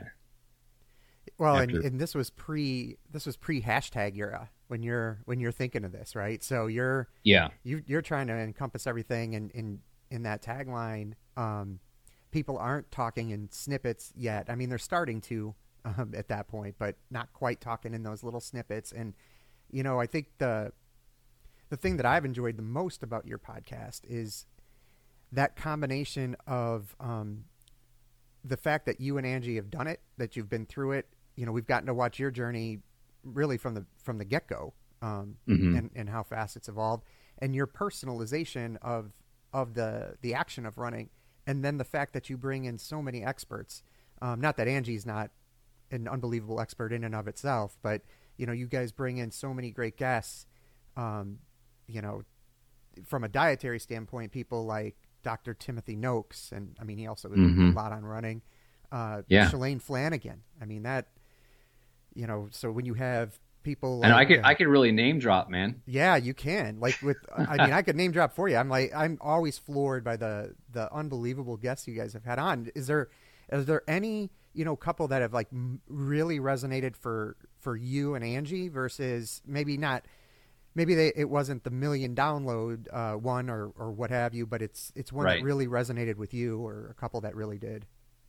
Well, and, and this was pre this was pre hashtag era when you're when you're thinking of this, right? So you're yeah you you're trying to encompass everything in in, in that tagline. Um, people aren't talking in snippets yet. I mean, they're starting to um, at that point, but not quite talking in those little snippets. And you know, I think the the thing that I've enjoyed the most about your podcast is that combination of um, the fact that you and Angie have done it, that you've been through it. You know, we've gotten to watch your journey really from the from the get-go, um, mm-hmm. and, and how fast it's evolved, and your personalization of of the the action of running, and then the fact that you bring in so many experts. Um, not that Angie's not an unbelievable expert in and of itself, but you know, you guys bring in so many great guests. Um, you know, from a dietary standpoint, people like Doctor Timothy Noakes, and I mean, he also did mm-hmm. a lot on running. Uh, yeah. Shalane Flanagan. I mean, that, you know, so when you have people, and like, I could, uh, I could really name drop, man. Yeah, you can. Like with, I mean, I could name drop for you. I'm like, I'm always floored by the, the unbelievable guests you guys have had on. Is there, is there any, you know, couple that have like m- really resonated for, for you and Angie versus maybe not, maybe they, it wasn't the million download uh, one or, or what have you, but it's, it's one right. that really resonated with you, or a couple that really did.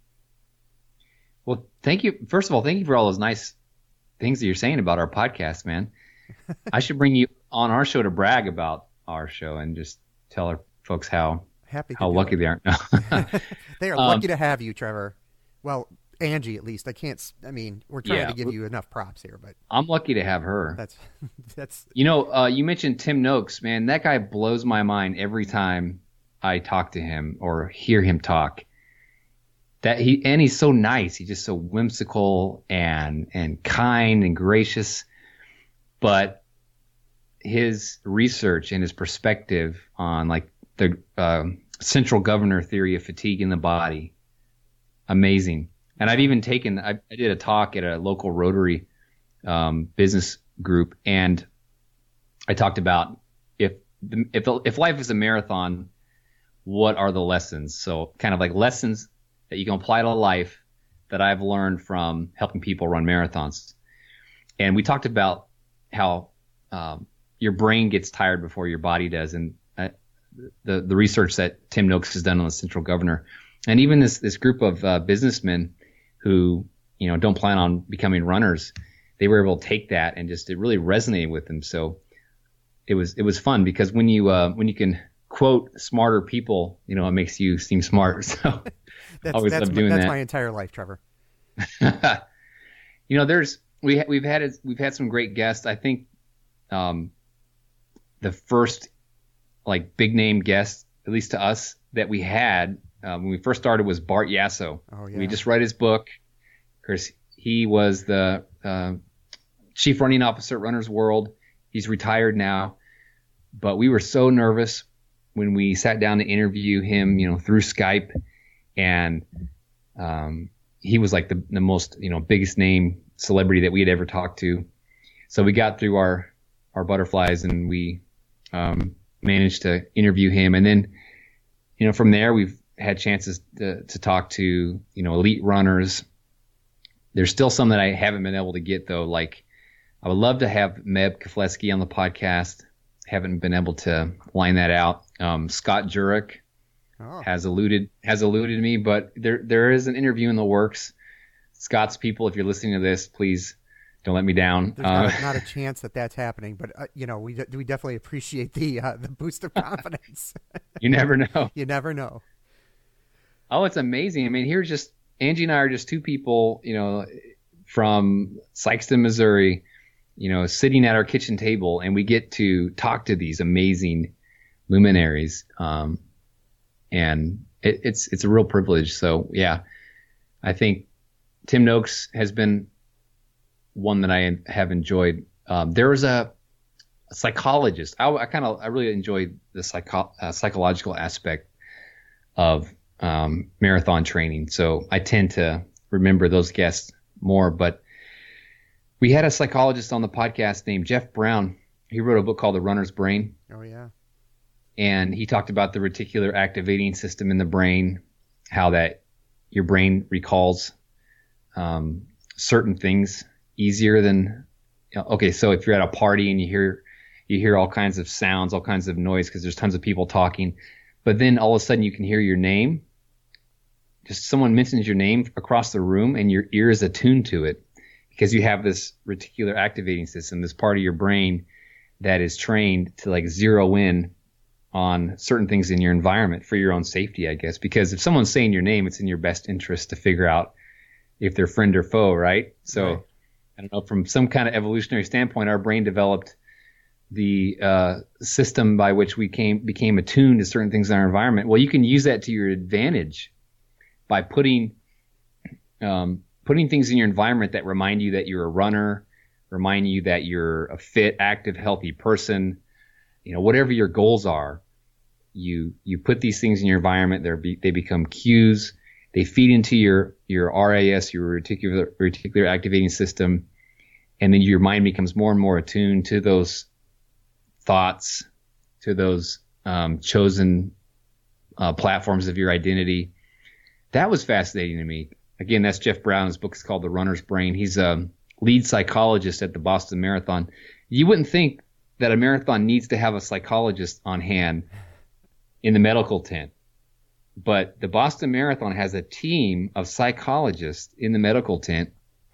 Well, thank you. First of all, thank you for all those nice things that you're saying about our podcast, man. I should bring you on our show to brag about our show and just tell our folks how Happy to how lucky it. they are. They are um, lucky to have you, Trevor. Well, Angie, at least. I can't. I mean, we're trying Yeah. to give you enough props here, but I'm lucky to have her. that's that's. You know, uh, you mentioned Tim Noakes, man. That guy blows my mind every time I talk to him or hear him talk. That he and he's so nice. He's just so whimsical and and kind and gracious. But his research and his perspective on like the uh, central governor theory of fatigue in the body, amazing. And I've even taken I, I did a talk at a local Rotary um, business group, and I talked about if if if life is a marathon, what are the lessons? So kind of like lessons that you can apply to life that I've learned from helping people run marathons. And we talked about how um, your brain gets tired before your body does. And uh, the, the research that Tim Noakes has done on the Central Governor, and even this, this group of uh, businessmen who, you know, don't plan on becoming runners, they were able to take that and just, it really resonated with them. So it was, it was fun because when you, uh, when you can quote smarter people, you know, it makes you seem smart. So that's, always that's, love doing that's that. my entire life, Trevor. You know, there's, we, we've had, we've had some great guests. I think, um, the first like big name guest, at least to us, that we had, um, when we first started was Bart Yasso. Oh, yeah. We just read his book. Of course, he was the, uh, chief running officer at Runner's World. He's retired now, but we were so nervous when we sat down to interview him, you know, through Skype, and um, he was like the, the most, you know, biggest name celebrity that we had ever talked to. So we got through our, our butterflies and we um, managed to interview him. And then, you know, from there we've had chances to, to talk to, you know, elite runners. There's still some that I haven't been able to get though. Like I would love to have Meb Keflezighi on the podcast. Haven't been able to line that out. Um, Scott Jurek Oh. has alluded has alluded to me, but there there is an interview in the works. Scott's people, if you're listening to this, please don't let me down. There's Uh, not, not a chance that that's happening, but uh, you know, we de- we definitely appreciate the uh, the boost of confidence. you never know. You never know. Oh, it's amazing. I mean, here's just Angie and I are just two people, you know, from Sykeston, Missouri, you know, sitting at our kitchen table, and we get to talk to these amazing luminaries. Um, and it, it's it's a real privilege. So yeah, I think Tim Noakes has been one that I have enjoyed. Um, there was a, a psychologist. I, I kind of I really enjoyed the psycho, uh, psychological aspect of um, marathon training. So I tend to remember those guests more. But we had a psychologist on the podcast named Jeff Brown. He wrote a book called The Runner's Brain. Oh yeah. And he talked about the reticular activating system in the brain, how that your brain recalls um, certain things easier than, you know, okay, so if you're at a party and you hear you hear all kinds of sounds, all kinds of noise because there's tons of people talking, but then all of a sudden you can hear your name. Just someone mentions your name across the room and your ear is attuned to it because you have this reticular activating system, this part of your brain that is trained to like zero in on certain things in your environment for your own safety, I guess. Because if someone's saying your name, it's in your best interest to figure out if they're friend or foe, right? So Right. I don't know, from some kind of evolutionary standpoint, our brain developed the uh, system by which we came became attuned to certain things in our environment. Well, you can use that to your advantage by putting um, putting things in your environment that remind you that you're a runner, remind you that you're a fit, active, healthy person. You know, whatever your goals are, you you put these things in your environment. They be, they become cues. They feed into your your R A S, your reticular reticular activating system, and then your mind becomes more and more attuned to those thoughts, to those um, chosen uh, platforms of your identity. That was fascinating to me. Again, that's Jeff Brown's book. It's called The Runner's Brain. He's a lead psychologist at the Boston Marathon. You wouldn't think that a marathon needs to have a psychologist on hand in the medical tent. But the Boston Marathon has a team of psychologists in the medical tent.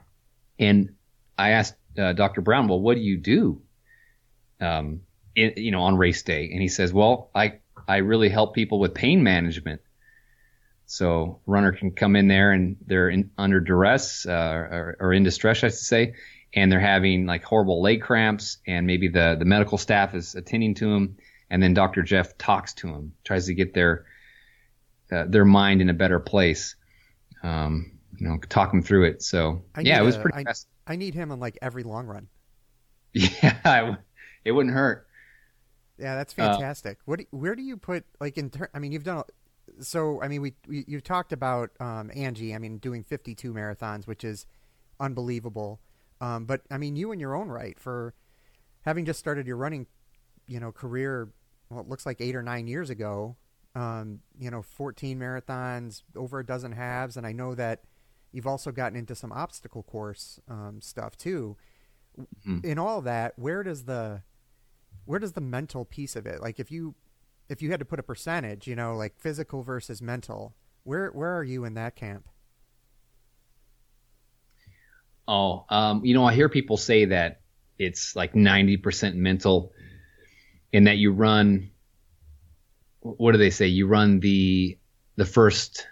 And I asked uh, Doctor Brown, well, what do you do, um, in, you know, on race day? And he says, well, I, I really help people with pain management. So runner can come in there and they're in, under duress, uh, or, or in distress, I should say, and they're having like horrible leg cramps, and maybe the, the medical staff is attending to them, and then Doctor Jeff talks to them, tries to get their uh, their mind in a better place, um, you know, talk them through it. So I yeah, need it was a- pretty I, fast. I need him on like every long run. Yeah, it w- it wouldn't hurt. Yeah, that's Uh, fantastic. what? Do, where do you put like in? Ter- I mean, you've done. a- So I mean, we, we you talked about um, Angie. I mean, doing fifty-two marathons, which is unbelievable. Um, but I mean, you in your own right, for having just started your running, you know, career. Well, it looks like eight or nine years ago. um, you know, fourteen marathons, over a dozen halves, and I know that you've also gotten into some obstacle course um, stuff too. Mm-hmm. In all that, where does the where does the mental piece of it, like if you if you had to put a percentage, you know, like physical versus mental, where where are you in that camp? Oh, um, you know, I hear people say that it's like ninety percent mental, and that you run, what do they say? You run the the first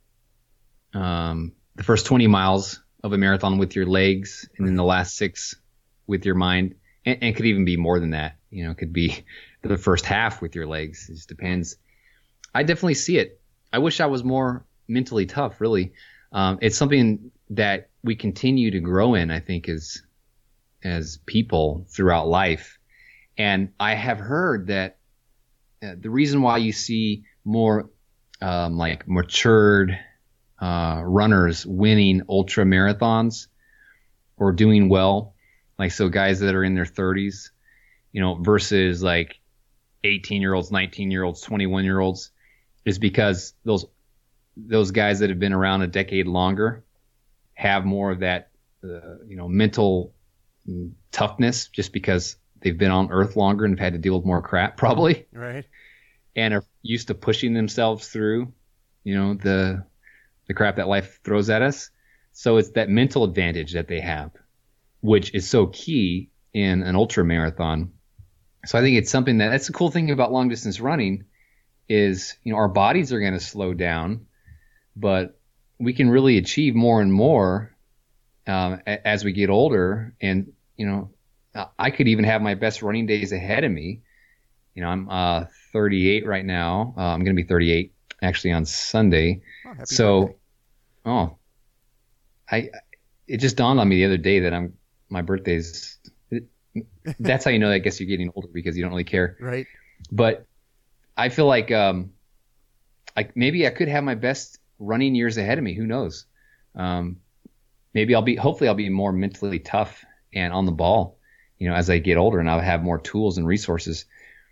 um, the first twenty miles of a marathon with your legs, and then the last six with your mind, and, and it could even be more than that. You know, it could be the first half with your legs. It just depends. I definitely see it. I wish I was more mentally tough, really. Um, it's something that we continue to grow in, I think, as as people throughout life. And I have heard that uh, the reason why you see more um, like matured uh, runners winning ultra marathons or doing well, like so guys that are in their thirties, you know, versus like eighteen year olds, nineteen year olds, twenty-one year olds, is because those those guys that have been around a decade longer have more of that, uh, you know, mental toughness, just because they've been on Earth longer and have had to deal with more crap, probably. Right. And are used to pushing themselves through, you know, the the crap that life throws at us. So it's that mental advantage that they have, which is so key in an ultra marathon. So I think it's something that, that's the cool thing about long distance running is, you know, our bodies are going to slow down, but we can really achieve more and more um, a- as we get older. And, you know, I could even have my best running days ahead of me. You know, I'm uh, thirty-eight right now. Uh, I'm going to be thirty-eight actually on Sunday. Oh, happy so, birthday. oh, I, it just dawned on me the other day that I'm, my birthday's, it, that's how you know, I guess you're getting older, because you don't really care. Right. But I feel like, um, like maybe I could have my best running years ahead of me. Who knows? Um, maybe I'll be, hopefully I'll be more mentally tough and on the ball, you know, as I get older, and I'll have more tools and resources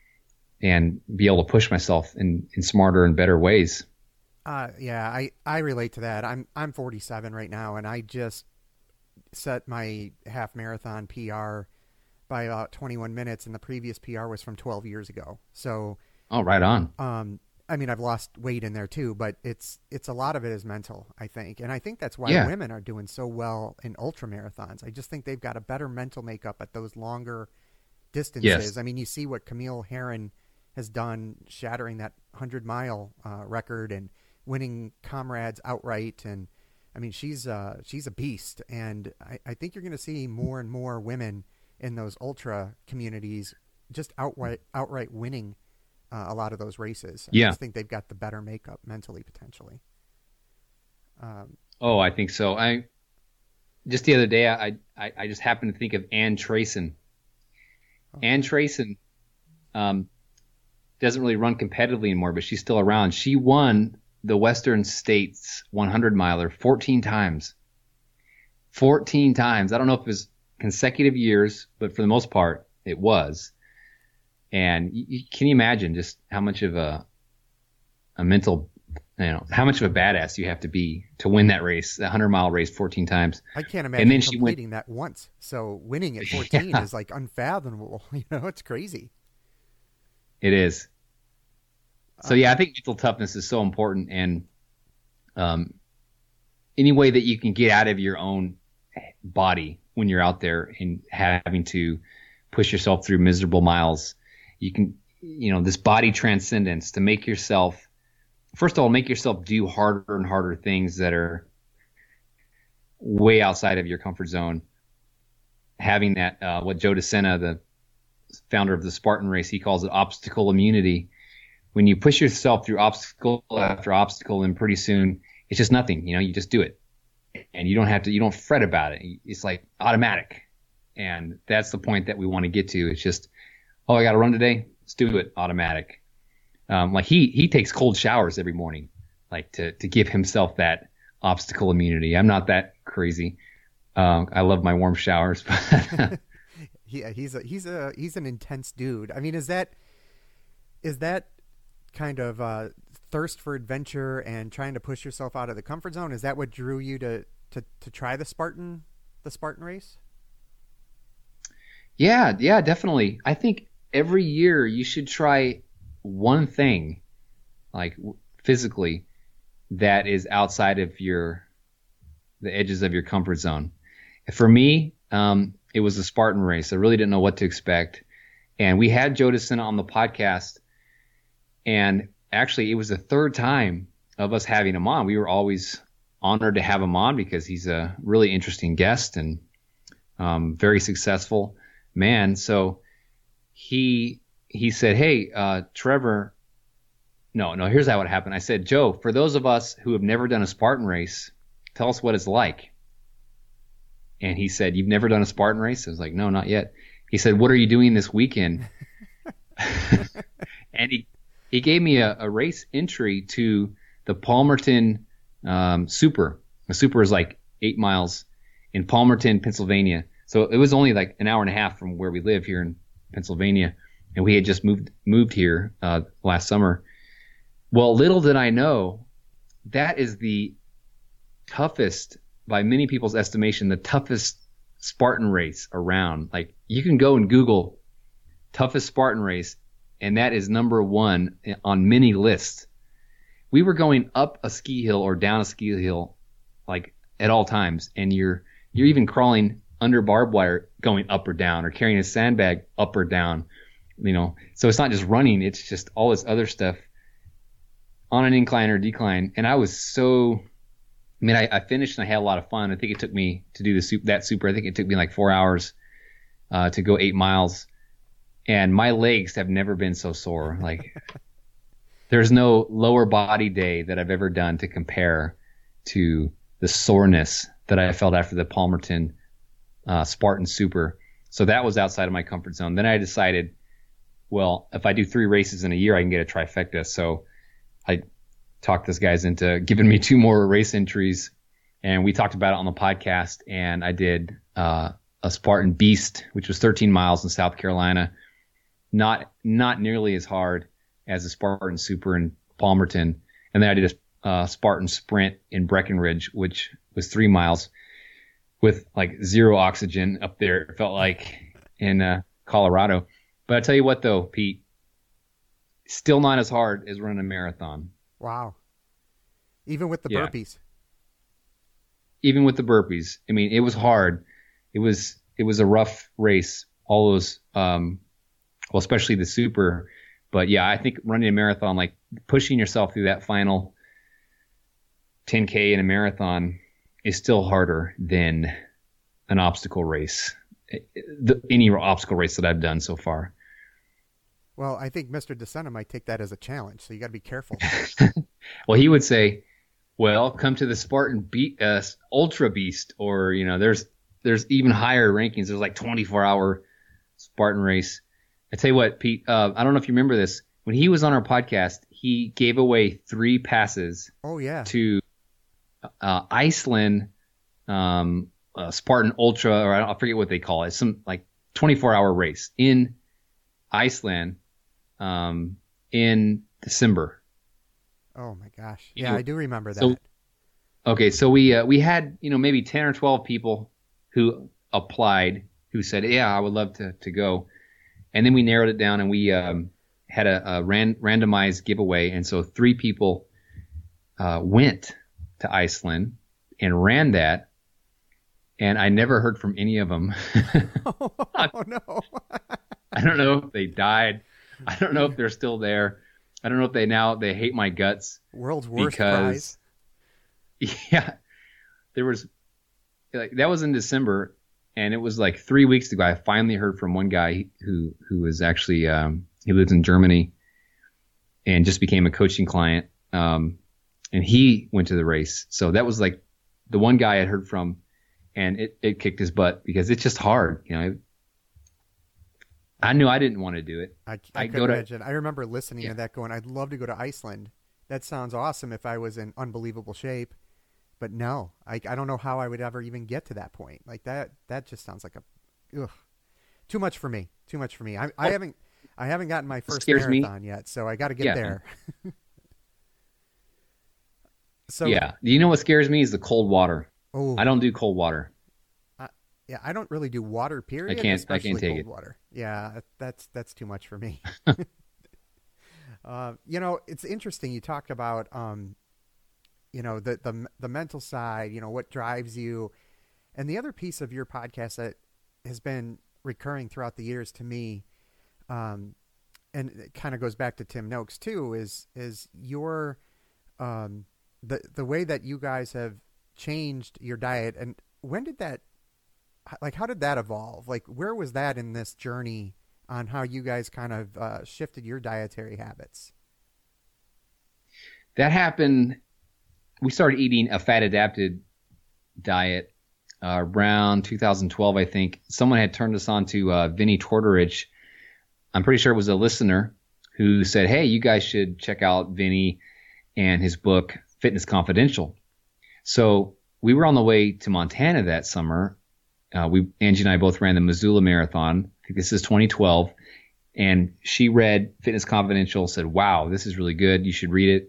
and be able to push myself in, in smarter and better ways. Uh, yeah, I, I relate to that. I'm, I'm forty-seven right now, and I just set my half marathon P R by about twenty-one minutes, and the previous P R was from twelve years ago. So, oh, right on. Um, I mean, I've lost weight in there too, but it's it's a lot of it is mental, I think, and I think that's why Yeah. women are doing so well in ultra marathons. I just think they've got a better mental makeup at those longer distances. Yes. I mean, you see what Camille Herron has done, shattering that hundred mile uh, record and winning comrades outright, and I mean, she's uh, she's a beast, and I, I think you're going to see more and more women in those ultra communities just outright outright winning uh, a lot of those races. I Yeah. just think they've got the better makeup mentally, potentially. Um, Oh, I think so. I just the other day, I I, I just happened to think of Ann Trayson. Oh. Ann Trayson um, doesn't really run competitively anymore, but she's still around. She won the Western States hundred miler fourteen times. fourteen times. I don't know if it was consecutive years, but for the most part, it was. And you, you, can you imagine just how much of a a mental, you know, how much of a badass you have to be to win that race, that hundred mile race fourteen times. I can't And imagine then she went- completing that once. So winning at fourteen Yeah. is like unfathomable. You know, it's crazy. It is. So yeah, I think mental toughness is so important, and um, any way that you can get out of your own body when you're out there and having to push yourself through miserable miles, you can, you know, this body transcendence to make yourself, first of all, make yourself do harder and harder things that are way outside of your comfort zone. Having that, uh, what Joe DeSena, the founder of the Spartan race, he calls it obstacle immunity. When you push yourself through obstacle after obstacle, and pretty soon it's just nothing, you know, you just do it, and you don't have to, you don't fret about it. It's like automatic. And that's the point that we want to get to. It's just, oh, I got to run today. Let's do it. Automatic. Um, like he, he takes cold showers every morning, like to, to give himself that obstacle immunity. I'm not that crazy. Um, I love my warm showers. Yeah, he's a he's a he's an intense dude. I mean, is that is that kind of uh, thirst for adventure and trying to push yourself out of the comfort zone? Is that what drew you to, to, to try the Spartan, the Spartan race? Yeah, yeah, definitely. I think every year you should try one thing, like physically, that is outside of your the edges of your comfort zone. For me, um, it was the Spartan race. I really didn't know what to expect, and we had Joe DeSena on the podcast, and actually, it was the third time of us having him on. We were always honored to have him on because he's a really interesting guest and um, very successful man. So he he said, "Hey, uh, Trevor." No, no. Here's how it happened. I said, "Joe, for those of us who have never done a Spartan race, tell us what it's like." And he said, "You've never done a Spartan race?" I was like, "No, not yet." He said, "What are you doing this weekend?" And he he gave me a, a race entry to the Palmerton um, Super. The Super is like eight miles in Palmerton, Pennsylvania. So it was only like an hour and a half from where we live here in Pennsylvania, and we had just moved moved here uh, last summer. Well, little did I know, that is the toughest, by many people's estimation, the toughest Spartan race around. Like, you can go and Google toughest Spartan race, and that is number one on many lists. We were going up a ski hill or down a ski hill, like, at all times, and you're you're even crawling under barbed wire going up or down, or carrying a sandbag up or down, you know. So it's not just running, it's just all this other stuff on an incline or decline. And I was so, I mean, I, I finished and I had a lot of fun. I think it took me to do the super, that super, I think it took me like four hours uh, to go eight miles. And my legs have never been so sore. Like, there's no lower body day that I've ever done to compare to the soreness that I felt after the Palmerton uh, Spartan Super. So that was outside of my comfort zone. Then I decided, well, if I do three races in a year, I can get a trifecta. So I talked this guys into giving me two more race entries, and we talked about it on the podcast. And I did uh, a Spartan Beast, which was thirteen miles in South Carolina. Not not nearly as hard as a Spartan Super in Palmerton. And then I did a uh, Spartan Sprint in Breckenridge, which was three miles with like zero oxygen up there. It felt like in uh, Colorado. But I tell you what, though, Pete, still not as hard as running a marathon. Wow. Even with the Yeah. burpees. Even with the burpees. I mean, it was hard. It was it was a rough race. All those, um, well, especially the Super. But yeah, I think running a marathon, like pushing yourself through that final ten K in a marathon, is still harder than an obstacle race. The, any obstacle race that I've done so far. Well, I think Mister DeSena might take that as a challenge, so you got to be careful. Well, he would say, well, come to the Spartan Be- uh, Ultra Beast, or, you know, there's there's even higher rankings. There's like twenty-four hour Spartan race. I tell you what, Pete, uh, I don't know if you remember this. When he was on our podcast, he gave away three passes Oh, yeah. to uh, Iceland um, uh, Spartan Ultra, or I, don't, I forget what they call it. Some like twenty-four hour race in Iceland um, in December. Oh, my gosh. You Yeah, know, I do remember that. so- Okay, so we uh, we had, you know, maybe ten or twelve people who applied who said, yeah, I would love to to go. And then we narrowed it down, and we um, had a, a ran, randomized giveaway. And so three people uh, went to Iceland and ran that. And I never heard from any of them. Oh, no. I don't know if they died. I don't know if they're still there. I don't know if they now they hate my guts. World's worst Because- prize. Yeah, there was like that was in December, and it was like three weeks ago. I finally heard from one guy who who was actually um, he lives in Germany, and just became a coaching client. Um, and he went to the race, so that was like the one guy I heard from, and it, it kicked his butt because it's just hard, you know. I knew I didn't want to do it. I, I, I could go to- imagine. I remember listening Yeah. to that going, I'd love to go to Iceland. That sounds awesome if I was in unbelievable shape. But no, I, I don't know how I would ever even get to that point. Like that, that just sounds like a, ugh, too much for me. Too much for me. I, I haven't, I haven't gotten my first scares me- marathon yet, so I got to get Yeah. there. So yeah. You know what scares me is the cold water. oh, I don't do cold water. yeah, I don't really do water. Period. can't- I especially can't take cold it. water. Yeah, that's that's too much for me. uh, you know, it's interesting. You talk about, um, you know, the the the mental side. You know, what drives you, and the other piece of your podcast that has been recurring throughout the years to me, um, and it kind of goes back to Tim Noakes too. Is is your um, the the way that you guys have changed your diet, and when did that? Like, how did that evolve? Like, where was that in this journey on how you guys kind of uh, shifted your dietary habits? That happened. We started eating a fat adapted diet uh, around two thousand twelve, I think. Someone had turned us on to uh, Vinnie Tortorich. I'm pretty sure it was a listener who said, hey, you guys should check out Vinnie and his book, Fitness Confidential. So we were on the way to Montana that summer. Uh, we Angie and I both ran the Missoula Marathon. I think this is twenty twelve. And she read Fitness Confidential, said, wow, this is really good. You should read it.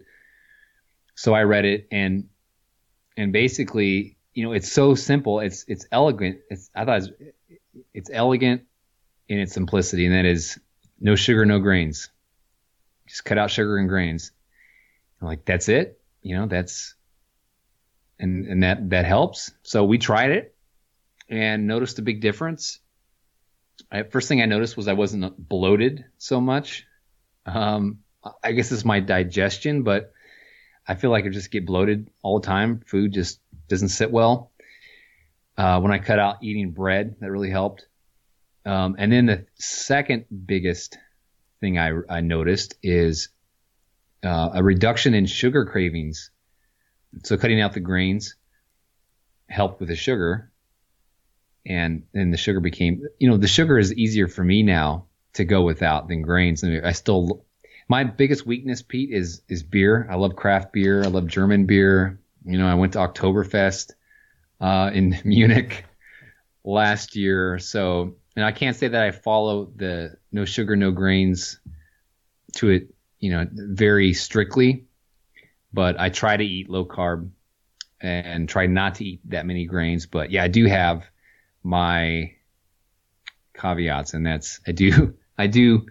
So I read it, and and basically, you know, it's so simple. It's it's elegant. It's I thought it was, it's elegant in its simplicity, and that is no sugar, no grains. Just cut out sugar and grains. I'm like, that's it. You know, that's and and that that helps. So we tried it and noticed a big difference. I, first thing I noticed was I wasn't bloated so much. Um, I guess it's my digestion, but I feel like I just get bloated all the time. Food just doesn't sit well. Uh, when I cut out eating bread, that really helped. Um, and then the second biggest thing I, I noticed is uh, a reduction in sugar cravings. So cutting out the grains helped with the sugar. And then the sugar became, you know, the sugar is easier for me now to go without than grains. I, mean, I still, my biggest weakness, Pete, is is beer. I love craft beer. I love German beer. You know, I went to Oktoberfest uh, in Munich last year. So, and I can't say that I follow the no sugar, no grains to it, you know, very strictly, but I try to eat low carb and try not to eat that many grains. But yeah, I do have my caveats, and that's I do I do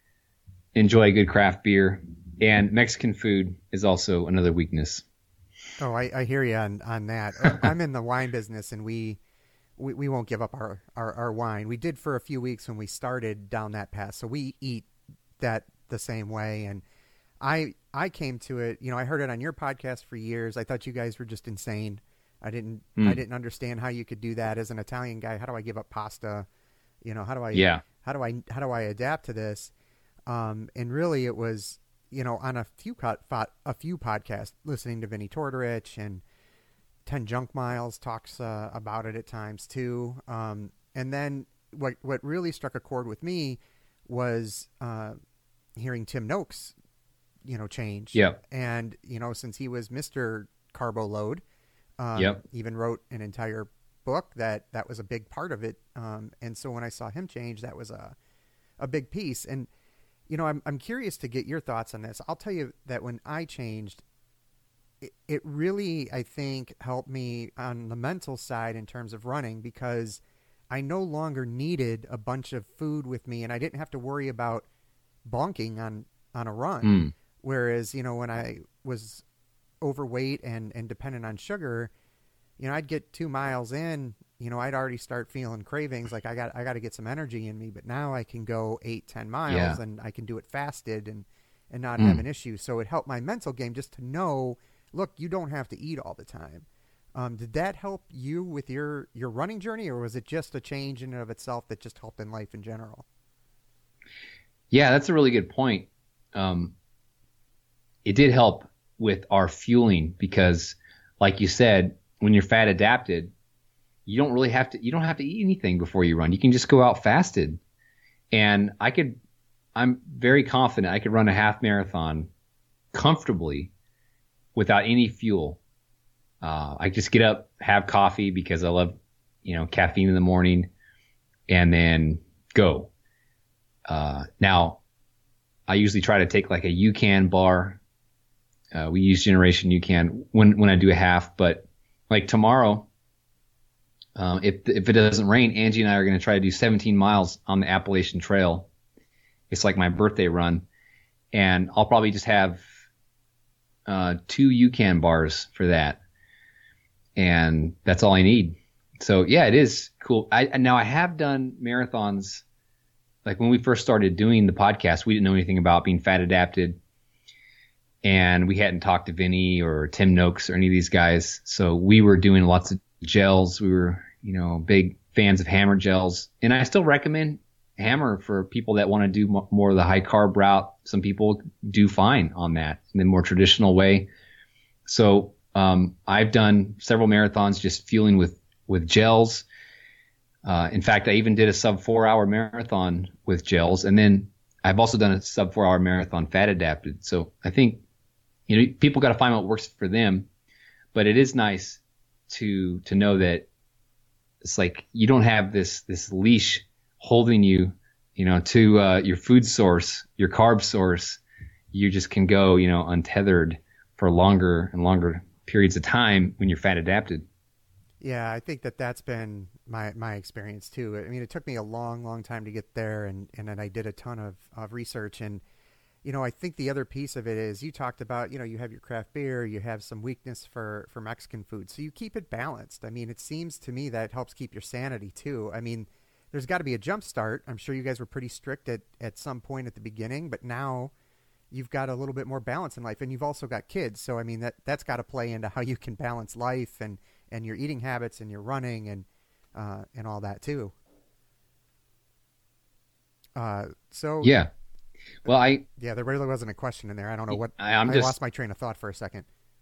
enjoy good craft beer, and Mexican food is also another weakness. Oh, I, I hear you on, on that. I'm in the wine business, and we, we, we won't give up our, our, our wine. We did for a few weeks when we started down that path, so we eat that the same way. And I I came to it, you know, I heard it on your podcast for years. I thought you guys were just insane. I didn't mm. I didn't understand how you could do that as an Italian guy. How do I give up pasta? You know, how do I yeah. how do I how do I adapt to this? Um, and really, it was, you know, on a few a few podcasts, listening to Vinnie Tortorich, and ten Junk Miles talks uh, about it at times too. Um, and then what what really struck a chord with me was uh, hearing Tim Noakes, you know, change. Yeah. And you know, since he was Mister Carbo Load, um, yep. even wrote an entire book that that was a big part of it. Um, and so when I saw him change, that was a a big piece. And you know, I'm I'm curious to get your thoughts on this. I'll tell you that when I changed, it, it really, I think, helped me on the mental side in terms of running, because I no longer needed a bunch of food with me, and I didn't have to worry about bonking on, on a run. Mm. Whereas, you know, when I was overweight and, and dependent on sugar, you know, I'd get two miles in, you know, I'd already start feeling cravings. Like I got, I got to get some energy in me, but now I can go eight, ten miles yeah. and I can do it fasted and, and not mm. have an issue. So it helped my mental game just to know, look, you don't have to eat all the time. Um, did that help you with your, your running journey, or was it just a change in and of itself that just helped in life in general? Yeah, that's a really good point. Um, it did help with our fueling because, like you said, when you're fat adapted, you don't really have to, you don't have to eat anything before you run. You can just go out fasted. And I could, I'm very confident I could run a half marathon comfortably without any fuel. Uh, I just get up, have coffee because I love, you know, caffeine in the morning, and then go. Uh, now, I usually try to take like a UCAN bar. Uh, we use Generation UCAN when when I do a half, but like tomorrow, um, if if it doesn't rain, Angie and I are going to try to do seventeen miles on the Appalachian Trail. It's like my birthday run, and I'll probably just have uh, two UCAN bars for that, and that's all I need. So yeah, it is cool. I now I have done marathons. Like when we first started doing the podcast, we didn't know anything about being fat adapted, and we hadn't talked to Vinny or Tim Noakes or any of these guys. So we were doing lots of gels. We were, you know, big fans of Hammer gels, and I still recommend Hammer for people that want to do mo- more of the high carb route. Some people do fine on that in the more traditional way. So um, I've done several marathons just fueling with with gels. Uh, in fact, I even did a sub four hour marathon with gels, and then I've also done a sub four hour marathon fat adapted. So I think, you know, people got to find what works for them, but it is nice to, to know that it's like, you don't have this, this leash holding you, you know, to, uh, your food source, your carb source. You just can go, you know, untethered for longer and longer periods of time when you're fat adapted. Yeah, I think that that's been my my experience too. I mean, it took me a long, long time to get there, and, and then I did a ton of, of research. And, you know, I think the other piece of it is you talked about, you know, you have your craft beer, you have some weakness for, for Mexican food. So you keep it balanced. I mean, it seems to me that it helps keep your sanity too. I mean, there's got to be a jump start. I'm sure you guys were pretty strict at, at some point at the beginning, but now you've got a little bit more balance in life, and you've also got kids. So, I mean, that, that's got to play into how you can balance life and, and your eating habits and your running and uh, and all that too. Uh, so yeah, well, I yeah, there really wasn't a question in there. I don't know what I, I'm I just lost my train of thought for a second.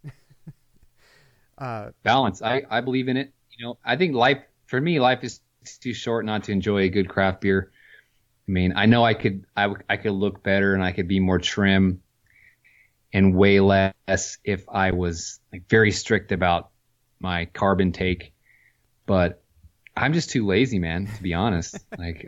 uh, balance. I I believe in it. You know, I think life for me, life is too short not to enjoy a good craft beer. I mean, I know I could I I could look better and I could be more trim and weigh less if I was like very strict about my carb intake, but I'm just too lazy, man, to be honest. Like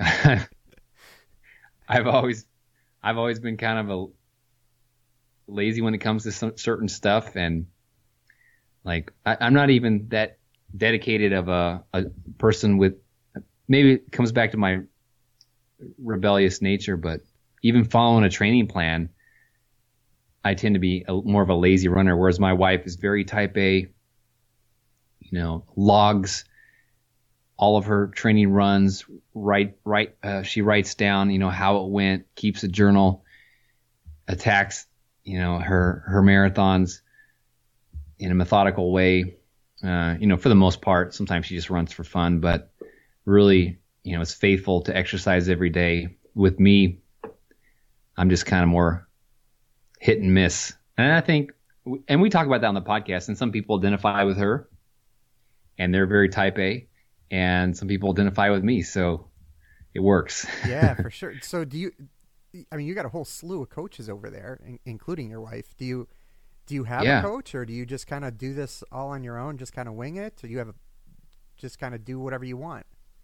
I've always, I've always been kind of a lazy when it comes to some certain stuff. And like, I, I'm not even that dedicated of a, a person with, maybe it comes back to my rebellious nature, but even following a training plan, I tend to be a, more of a lazy runner. Whereas my wife is very type A, you know, logs all of her training runs, write, write, uh, she writes down, you know, how it went, keeps a journal, attacks, you know, her, her marathons in a methodical way. Uh, you know, for the most part, sometimes she just runs for fun, but really, you know, is faithful to exercise every day. With me, I'm just kind of more hit and miss. And I think, and we talk about that on the podcast, and some people identify with her and they're very type A, and some people identify with me. So it works. Yeah, for sure. So do you, I mean, you got a whole slew of coaches over there, in, including your wife. Do you, do you have yeah. a coach, or do you just kind of do this all on your own, just kind of wing it? Or you have a, just kind of do whatever you want?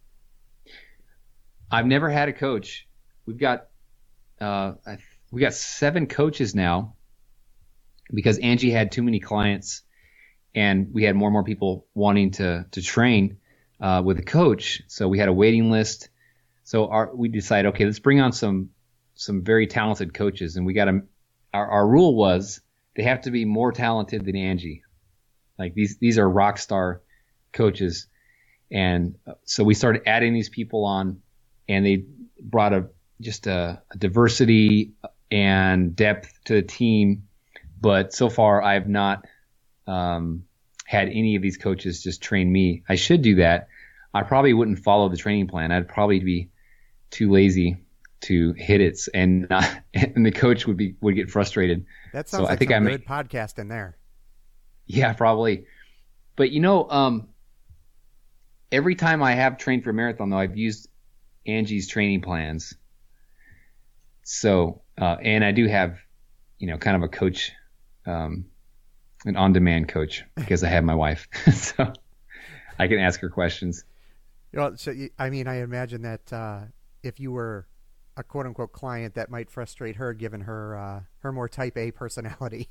I've never had a coach. We've got, uh, we got seven coaches now because Angie had too many clients and we had more and more people wanting to, to train, uh, with a coach. So we had a waiting list. So our, we decided, okay, let's bring on some, some very talented coaches. And we got to, our, our rule was they have to be more talented than Angie. Like these, these are rock star coaches. And so we started adding these people on, and they brought a, just a, a diversity and depth to the team. But so far I've not, um, had any of these coaches just train me. I should do that. I probably wouldn't follow the training plan. I'd probably be too lazy to hit it, and not, and the coach would be would get frustrated. That sounds so like I think some I good may, podcast in there. Yeah, probably. But you know, um, every time I have trained for a marathon, though, I've used Angie's training plans. So, uh, and I do have, you know, kind of a coach, um, an on-demand coach, because I have my wife, so I can ask her questions. You know, so you, I mean, I imagine that uh, if you were a quote unquote client that might frustrate her, given her uh, her more type A personality.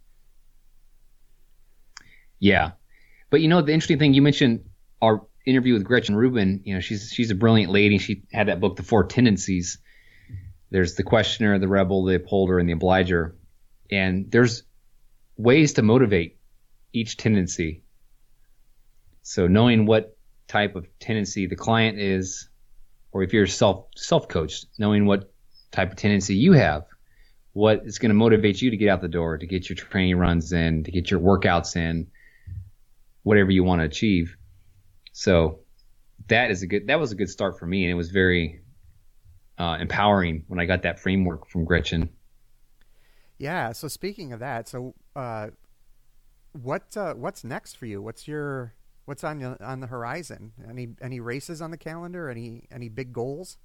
Yeah, but you know the interesting thing, you mentioned our interview with Gretchen Rubin. You know, she's she's a brilliant lady. She had that book, The Four Tendencies. There's the questioner, the rebel, the upholder, and the obliger. And there's ways to motivate each tendency. So knowing what type of tendency the client is, or if you're self self coached, knowing what type of tendency you have, what is going to motivate you to get out the door, to get your training runs in, to get your workouts in, whatever you want to achieve. So that is a good, that was a good start for me. And it was very uh, empowering when I got that framework from Gretchen. Yeah. So speaking of that, so uh, what uh, what's next for you? What's your what's on your, on the horizon? Any any races on the calendar? Any any big goals?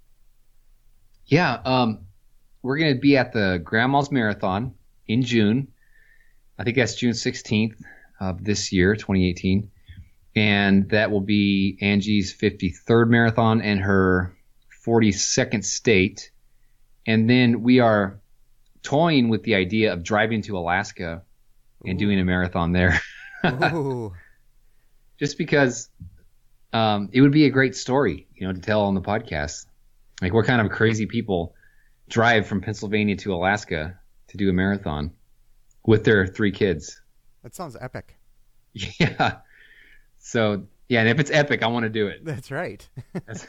Yeah, um, we're going to be at the Grandma's Marathon in June. I think that's June sixteenth of this year, twenty eighteen. And that will be Angie's fifty-third marathon and her forty-second state. And then we are toying with the idea of driving to Alaska and Ooh. doing a marathon there. Ooh. Just because um, it would be a great story, you know, to tell on the podcast. Like, what kind of crazy people drive from Pennsylvania to Alaska to do a marathon with their three kids? That sounds epic. Yeah. So, yeah, and if it's epic, I want to do it. That's right. That's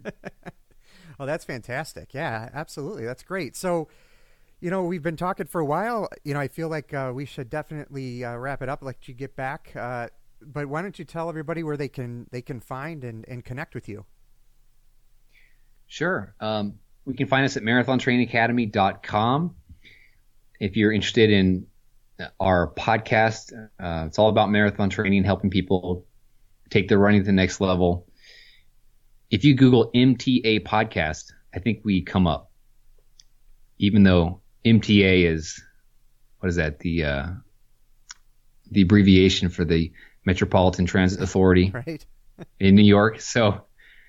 Oh, that's fantastic. Yeah, absolutely. That's great. So, you know, we've been talking for a while. You know, I feel like uh, we should definitely uh, wrap it up, let you get back. Uh, but why don't you tell everybody where they can they can find and, and connect with you? Sure. Um, we can find us at marathon training academy dot com. If you're interested in our podcast, uh, it's all about marathon training, helping people take their running to the next level. If you Google M T A podcast, I think we come up, even though M T A is, what is that? The, uh, the abbreviation for the Metropolitan Transit Authority Right. in New York. So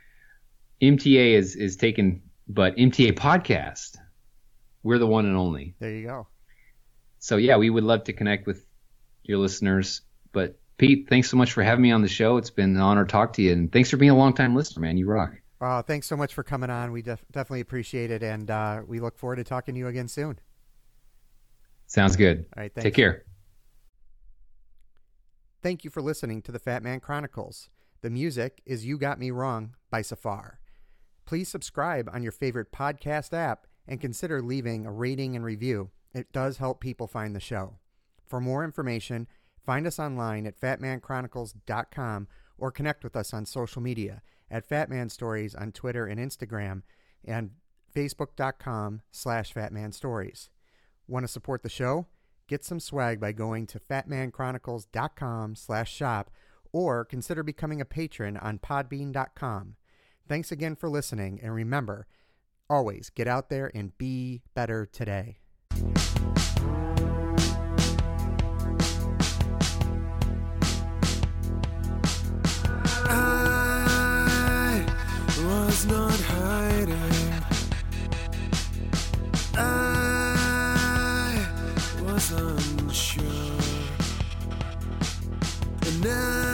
M T A is, is taken, but M T A podcast, we're the one and only. There you go. So yeah, we would love to connect with your listeners. But Pete, thanks so much for having me on the show. It's been an honor to talk to you, and thanks for being a long-time listener, man. You rock. Uh, thanks so much for coming on. We def- definitely appreciate it, and uh, we look forward to talking to you again soon. Sounds good. All right, thanks. Take care. Thank you for listening to the Fat Man Chronicles. The music is You Got Me Wrong by Safar. Please subscribe on your favorite podcast app and consider leaving a rating and review. It does help people find the show. For more information, find us online at fat man chronicles dot com or connect with us on social media at Fatman Stories on Twitter and Instagram and facebook.com slash fatmanstories. Want to support the show? Get some swag by going to fatmanchronicles.com slash shop or consider becoming a patron on podbean dot com. Thanks again for listening, and remember, always get out there and be better today. I was not hiding. I was unsure. And now